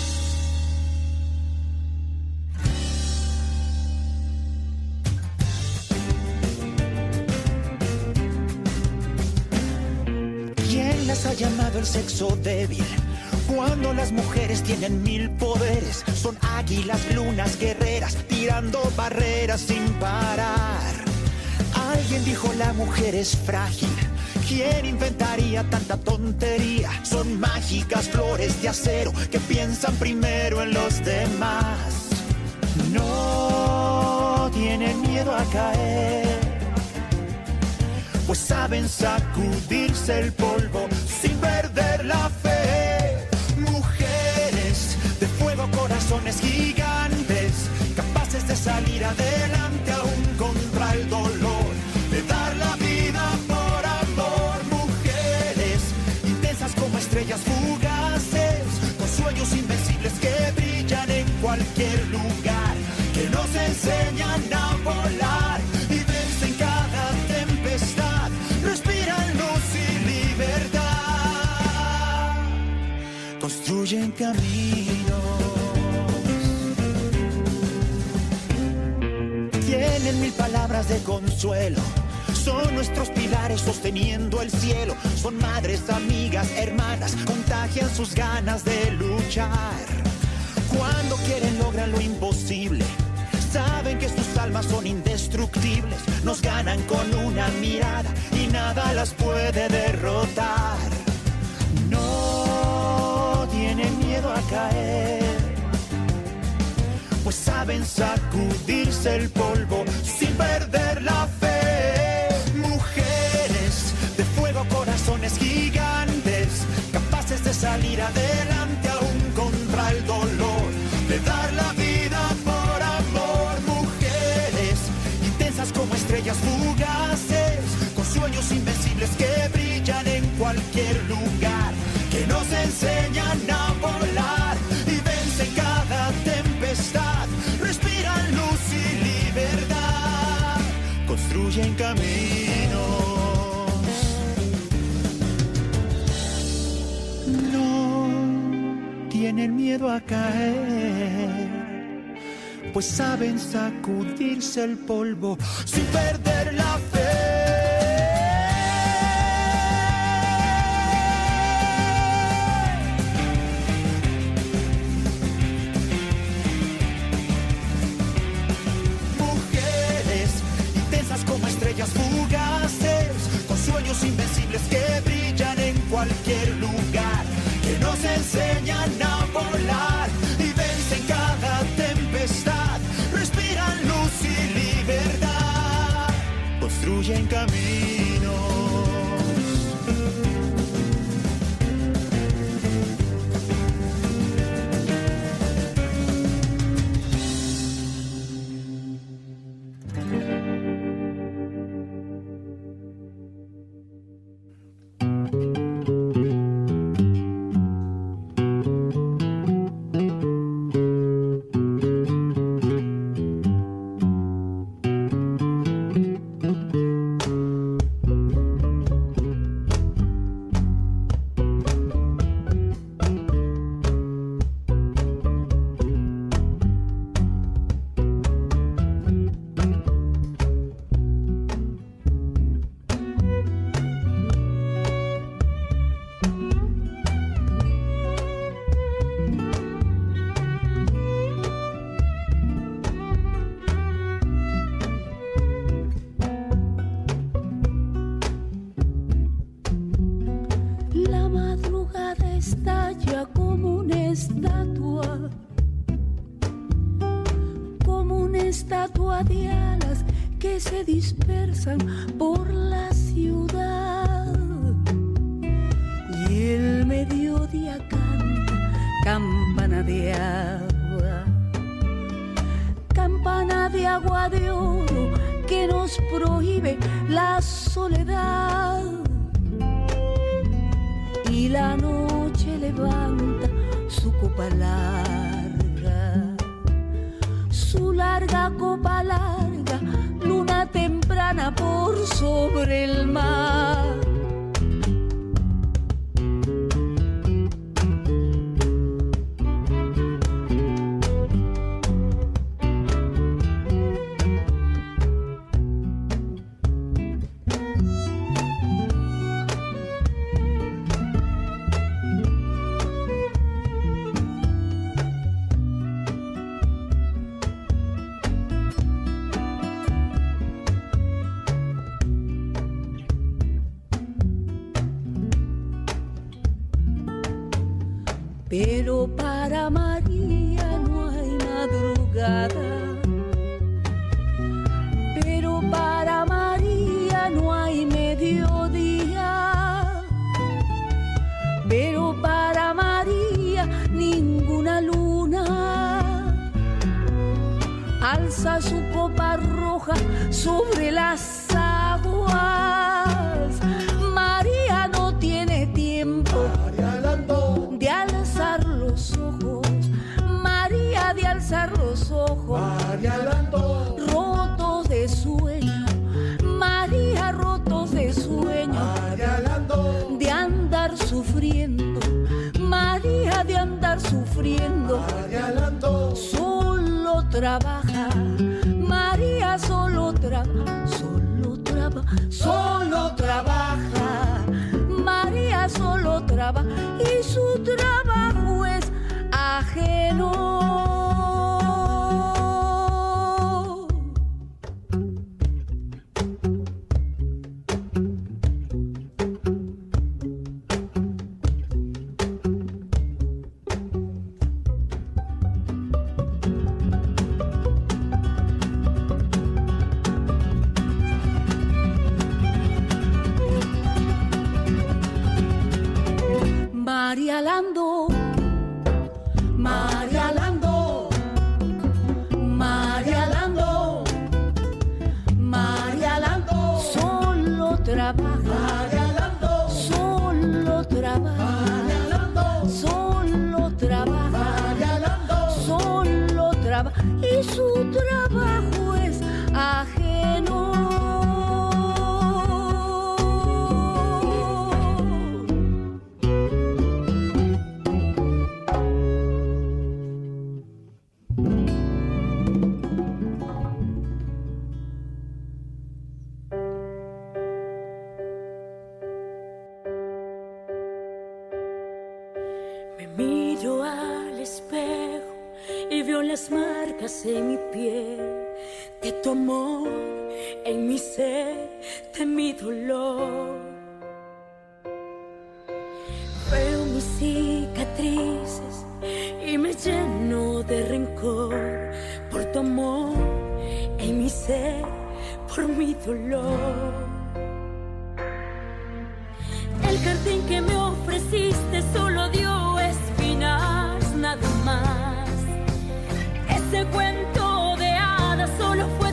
Las ha llamado el sexo débil, cuando las mujeres tienen mil poderes, son águilas, lunas, guerreras, tirando barreras sin parar. Alguien dijo la mujer es frágil, ¿quién inventaría tanta tontería? Son mágicas flores de acero que piensan primero en los demás. No tienen miedo a caer, pues saben sacudirse el polvo sin perder la fe. Mujeres de fuego, corazones gigantes, capaces de salir adelante aún contra el dolor, de dar la vida por amor. Mujeres intensas como estrellas fugaces, con sueños invencibles que brillan en cualquier lugar, que nos enseñan a volar y vencen cada tempestad, respiran luz y libertad, construyen caminos, tienen mil palabras de consuelo, son nuestros pilares sosteniendo el cielo, son madres, amigas, hermanas, contagian sus ganas de luchar. Cuando quieren logran lo imposible, saben que sus almas son indestructibles, nos ganan con una mirada y nada las puede derrotar. No tienen miedo a caer, pues saben sacudirse el polvo sin perder la fe. Mujeres de fuego, corazones gigantes, capaces de salir adelante aún contra el dolor, de dar la vida por amor. Mujeres intensas como estrellas fugaces, con sueños invencibles que brillan en cualquier lugar, que nos enseñan a volar y vencen cada tempestad, respiran luz y libertad, construyen caminos. No tienen miedo a caer, pues saben sacudirse el polvo sin perder la fe. Mujeres intensas como estrellas fugaces, con sueños invencibles que brillan en cualquier lugar, que nos enseñan a volar y vencen cada tempestad, respiran luz y libertad, construyen caminos. estatua de alas que se dispersan por la ciudad. Y el mediodía canta campana de agua, campana de agua de oro que nos prohíbe la soledad. Y la noche levanta su copa larga, su larga copa larga, luna temprana por sobre el mar. Pero para María no hay madrugada, pero para María no hay mediodía, pero para María ninguna luna alza su copa roja sobre las aguas. María no tiene tiempo de alzar los ojos, María de alzar los ojos, rotos de sueño, María rotos de sueño, de andar sufriendo, María de andar sufriendo, solo trabaja, María solo trabaja, solo trabaja, solo trabaja. María solo trabaja y su trabajo es ajeno. María Lando, María Lando, María Lando, María Lando, solo trabaja, María Lando, solo trabaja, María Lando, solo trabaja, María Lando, solo trabaja y su trabajo es ajeno. Miro al espejo y veo las marcas en mi piel de tu amor, en mi ser, de mi dolor. Veo mis cicatrices y me lleno de rencor por tu amor, en mi ser, por mi dolor. El jardín que me ofreciste solo dio espinas, nada más. Ese cuento de hadas solo fue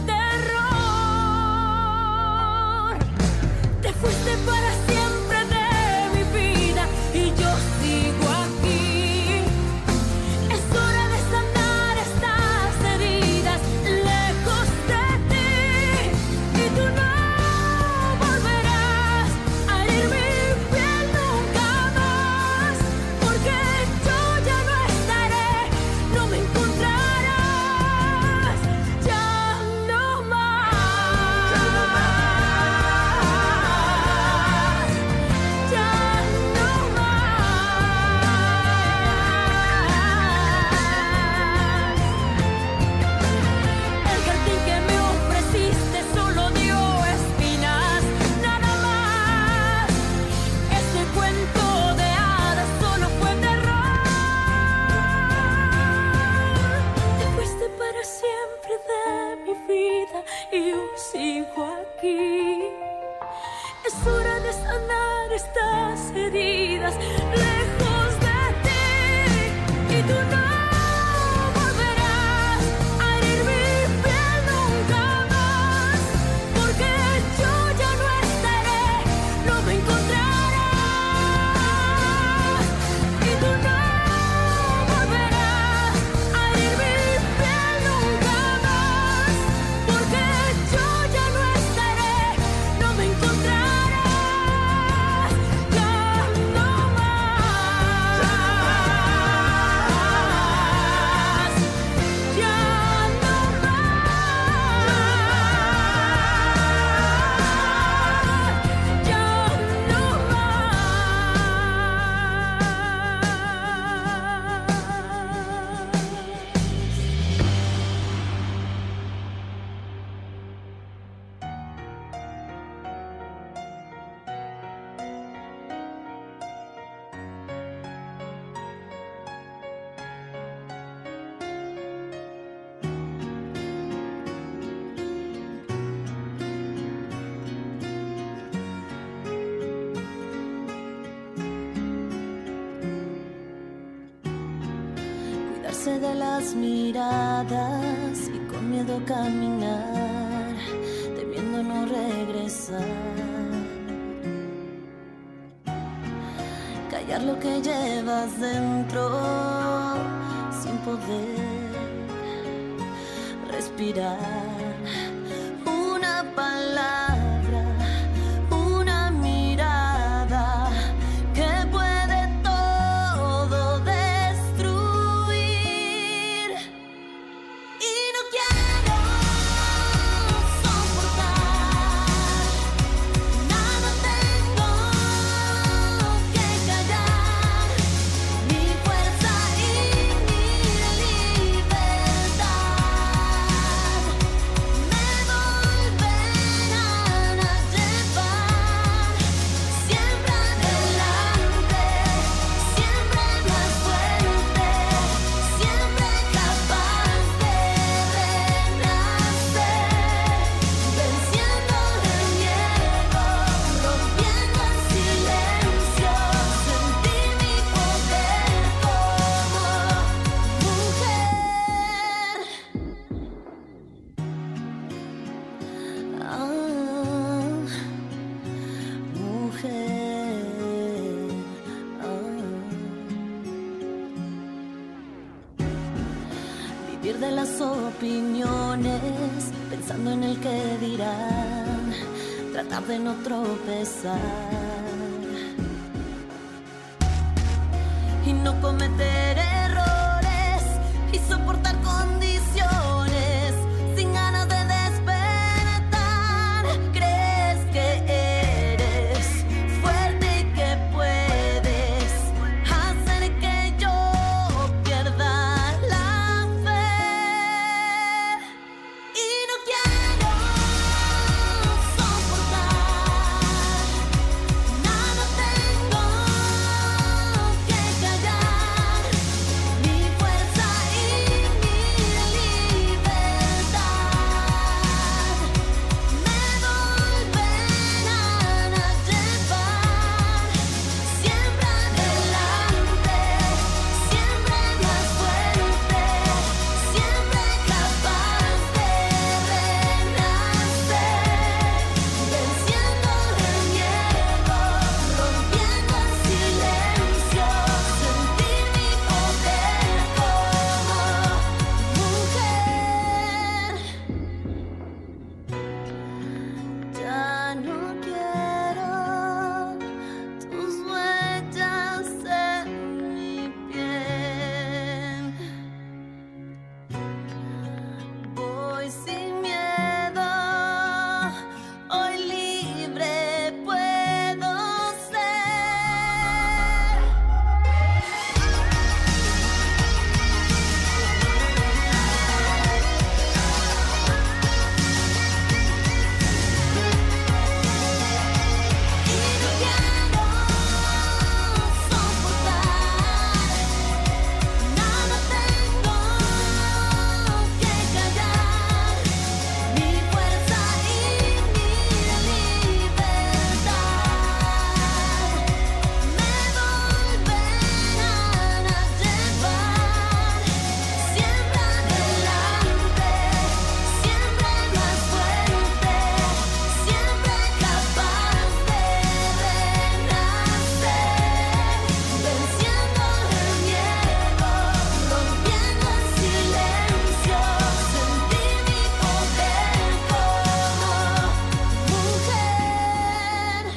terror. Te fuiste para siempre de mi vida y yo sigo aquí. Es hora de sanar estas heridas lejos de ti. Y tú no cuidarse de las miradas y con miedo caminar, temiendo no regresar. Callar lo que llevas dentro sin poder respirar. Una palabra, una mirada que puede todo destruir. Y no quiero soportar, nada tengo que callar, mi fuerza y mi libertad me volverán a llevar siempre adelante, siempre más fuerte, siempre capaz de renacer, venciendo el miedo, rompiendo el silencio, sentir mi poder como mujer. Ah, mujer. Ah. Vivir de las opiniones, pensando en el que dirán, tratar de no tropezar y no cometer errores y soportar condiciones sin ganas de despertar. Crees que eres fuerte y que puedes hacer que yo pierda la fe. Y no quiero soportar, nada tengo que callar, mi fuerza y mi libertad me volverán a llevar siempre adelante, siempre más fuerte, siempre capaz de renacer, venciendo el miedo, rompiendo el silencio, sentir mi poder como mujer. Ya no quiero tus huellas en mi piel. Voy sin miedo, hoy libre puedo ser. Y no quiero soportar, nada tengo que callar, mi fuerza y mi libertad me volverán a llevar siempre adelante, siempre más fuerte, siempre capaz de renacer, venciendo el miedo, rompiendo el silencio, sentir mi poder como mujer.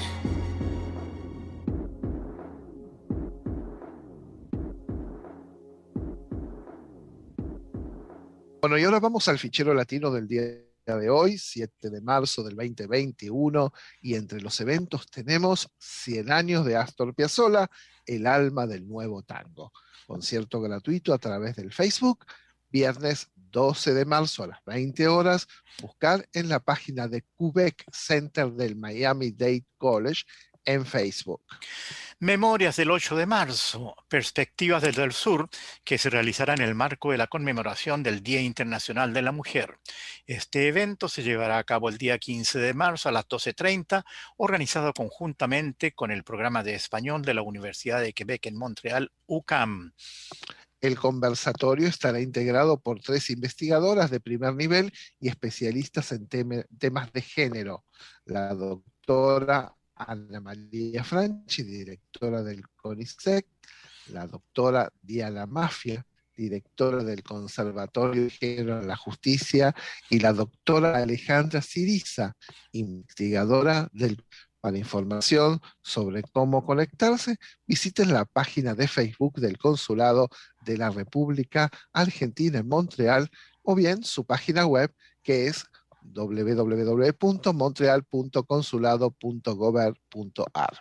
Bueno, y ahora vamos al fichero latino del día de hoy, siete de marzo del veinte veintiuno, y entre los eventos tenemos cien años de Astor Piazzolla, el alma del nuevo tango. Concierto gratuito a través del Facebook, viernes doce de marzo a las veinte horas. Buscar en la página de Quebec Center del Miami-Dade College en Facebook. Memorias del ocho de marzo, Perspectivas desde el Sur, que se realizará en el marco de la conmemoración del Día Internacional de la Mujer. Este evento se llevará a cabo el día quince de marzo a las doce treinta, organizado conjuntamente con el programa de español de la Universidad de Quebec en Montreal, U Q A M. El conversatorio estará integrado por tres investigadoras de primer nivel y especialistas en teme, temas de género. La doctora Ana María Franchi, directora del CONICET, la doctora Diana Mafia, directora del Conservatorio de Género en la Justicia, y la doctora Alejandra Siriza, investigadora del... Para información sobre cómo conectarse, visiten la página de Facebook del Consulado de la República Argentina en Montreal, o bien su página web, que es doble u doble u doble u punto montreal punto consulado punto gober punto a r.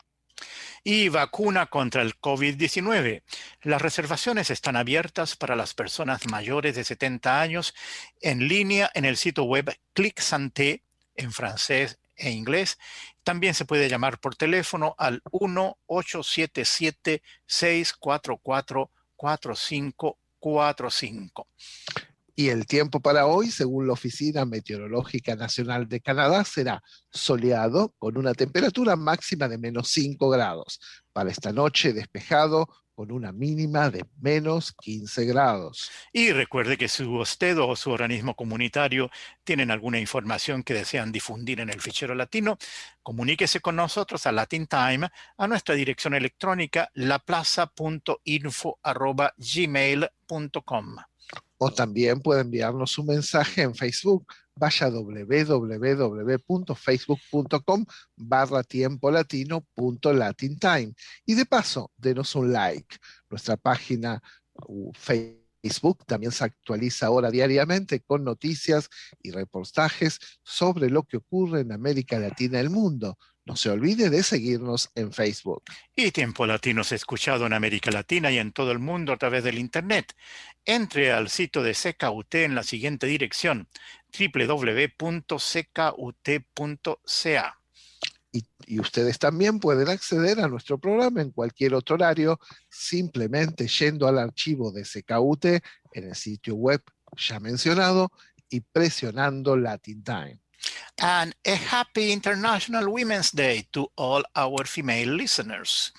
Y vacuna contra el COVID diecinueve. Las reservaciones están abiertas para las personas mayores de setenta años en línea en el sitio web Clic Santé, en francés e inglés. También se puede llamar por teléfono al uno ocho siete siete, seis cuatro cuatro, cuatro cinco cuatro cinco. Y el tiempo para hoy, según la Oficina Meteorológica Nacional de Canadá, será soleado con una temperatura máxima de menos cinco grados. Para esta noche, despejado con una mínima de menos quince grados. Y recuerde que si usted o su organismo comunitario tienen alguna información que desean difundir en el fichero latino, comuníquese con nosotros a Latin Time a nuestra dirección electrónica laplaza punto info arroba gmail punto com. O también puede enviarnos un mensaje en Facebook. Vaya a doble u doble u doble u punto facebook punto com barra tiempo latino punto latin time. Y de paso, denos un like. Nuestra página uh, Facebook también se actualiza ahora diariamente con noticias y reportajes sobre lo que ocurre en América Latina y el mundo. No se olvide de seguirnos en Facebook. Y Tiempo Latino es escuchado en América Latina y en todo el mundo a través del Internet. Entre al sitio de C K U T en la siguiente dirección, doble u doble u doble u punto c k u t punto c a. Y, y ustedes también pueden acceder a nuestro programa en cualquier otro horario, simplemente yendo al archivo de C K U T en el sitio web ya mencionado y presionando Latin Time. And a happy International Women's Day to all our female listeners.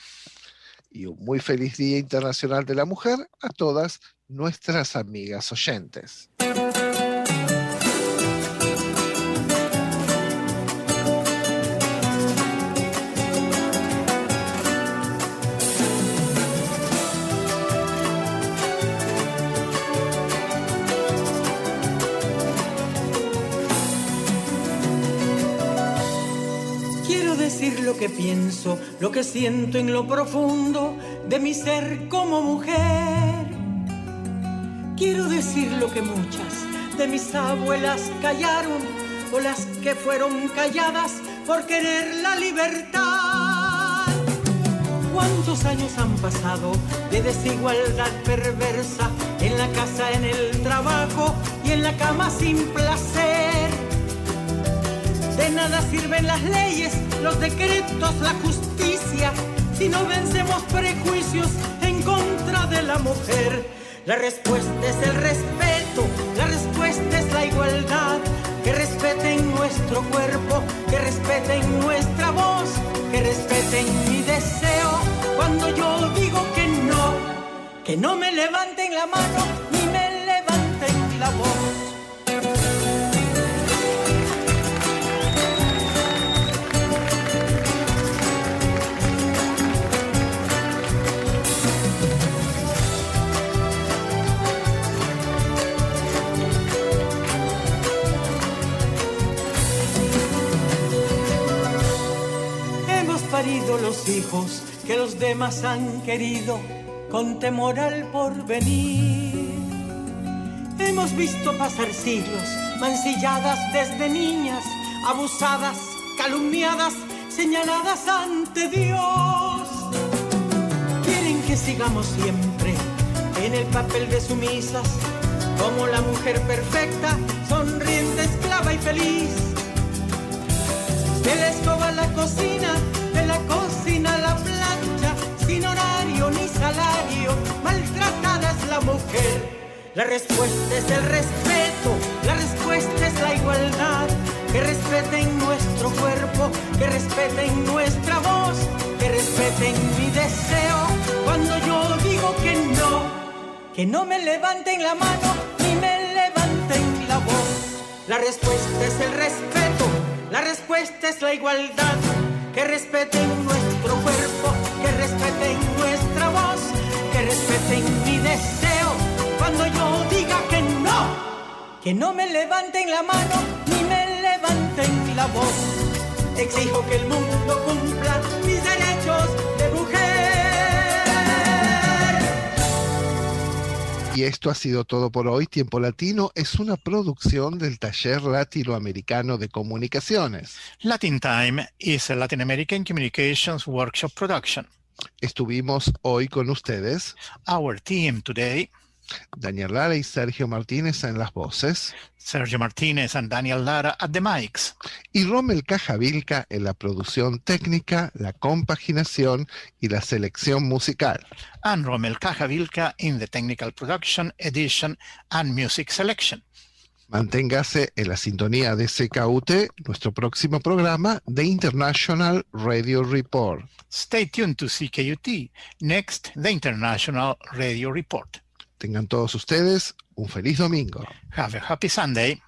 Y un muy feliz Día Internacional de la Mujer a todas nuestras amigas oyentes. Decir lo que pienso, lo que siento en lo profundo de mi ser como mujer. Quiero decir lo que muchas de mis abuelas callaron, o las que fueron calladas por querer la libertad. ¿Cuántos años han pasado de desigualdad perversa en la casa, en el trabajo y en la cama sin placer? De nada sirven las leyes, los decretos, la justicia, si no vencemos prejuicios en contra de la mujer. La respuesta es el respeto, la respuesta es la igualdad. Que respeten nuestro cuerpo, que respeten nuestra voz, que respeten mi deseo. Cuando yo digo que no, que no me levanten la mano ni me levanten la voz. Parido los hijos que los demás han querido con temor al porvenir. Hemos visto pasar siglos mancilladas desde niñas, abusadas, calumniadas, señaladas ante Dios. Quieren que sigamos siempre en el papel de sumisas, como la mujer perfecta, sonriente, esclava y feliz. De la escoba a la cocina, de la cocina a la plancha, sin horario ni salario, maltratada es la mujer. La respuesta es el respeto, la respuesta es la igualdad. Que respeten nuestro cuerpo, que respeten nuestra voz, que respeten mi deseo. Cuando yo digo que no, que no me levanten la mano ni me levanten la voz. La respuesta es el respeto, la respuesta es la igualdad. Que respeten nuestro cuerpo, que respeten nuestra voz, que respeten mi deseo cuando yo diga que no. Que no me levanten la mano ni me levanten la voz. Exijo que el mundo cumpla mis derechos de mujer. Y esto ha sido todo por hoy. Tiempo Latino es una producción del Taller Latinoamericano de Comunicaciones. Latin Time is a Latin American Communications Workshop production. Estuvimos hoy con ustedes. Our team today. Daniel Lara y Sergio Martínez en las voces. Sergio Martínez and Daniel Lara at the mics. Y Rommel Cajavilca en la producción técnica, la compaginación y la selección musical. And Rommel Cajavilca in the technical production, edition and music selection. Manténgase en la sintonía de C K U T, nuestro próximo programa de International Radio Report. Stay tuned to C K U T. Next, the International Radio Report. Tengan todos ustedes un feliz domingo. Have a happy Sunday.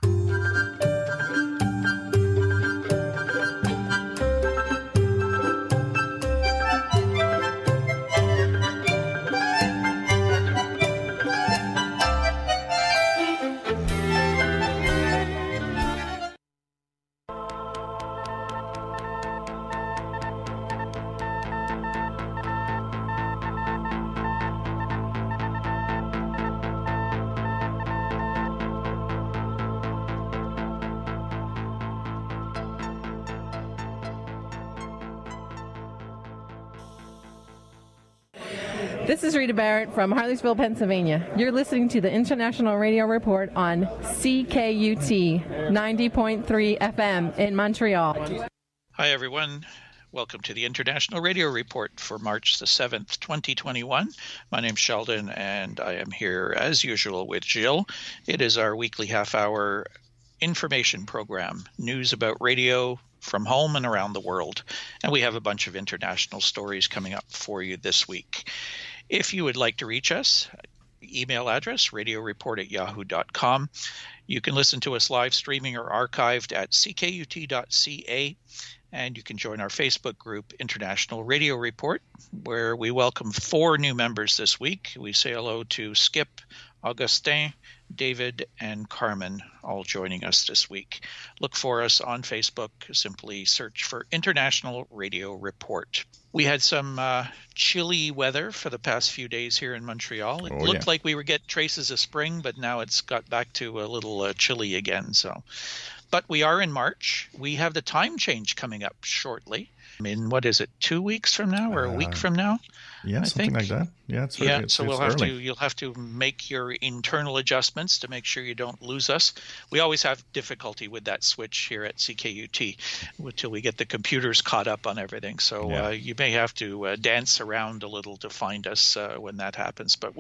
This is Rita Barrett from Harleysville, Pennsylvania. You're listening to the International Radio Report on C K U T ninety point three F M in Montreal. Hi, everyone. Welcome to the International Radio Report for March the seventh, twenty twenty-one. My name's Sheldon, and I am here, as usual, with Jill. It is our weekly half-hour information program, news about radio from home and around the world. And we have a bunch of international stories coming up for you this week. If you would like to reach us, email address, radio report at yahoo dot com. You can listen to us live streaming or archived at c k u t dot c a. And you can join our Facebook group, International Radio Report, where we welcome four new members this week. We say hello to Skip, Augustin, David, and Carmen, all joining us this week. Look for us on Facebook. Simply search for International Radio Report. We had some uh, chilly weather for the past few days here in Montreal. It Oh, looked yeah. like we were getting traces of spring, but now it's got back to a little uh, chilly again. So, but we are in March. We have the time change coming up shortly. I mean, what is it, two weeks from now or a week Uh, from now? Yeah, I something think. like that. Yeah, it's Yeah, it's, so it's we'll have early. to you'll have to make your internal adjustments to make sure you don't lose us. We always have difficulty with that switch here at C K U T until we get the computers caught up on everything. So Yeah. uh, you may have to uh, dance around a little to find us uh, when that happens, but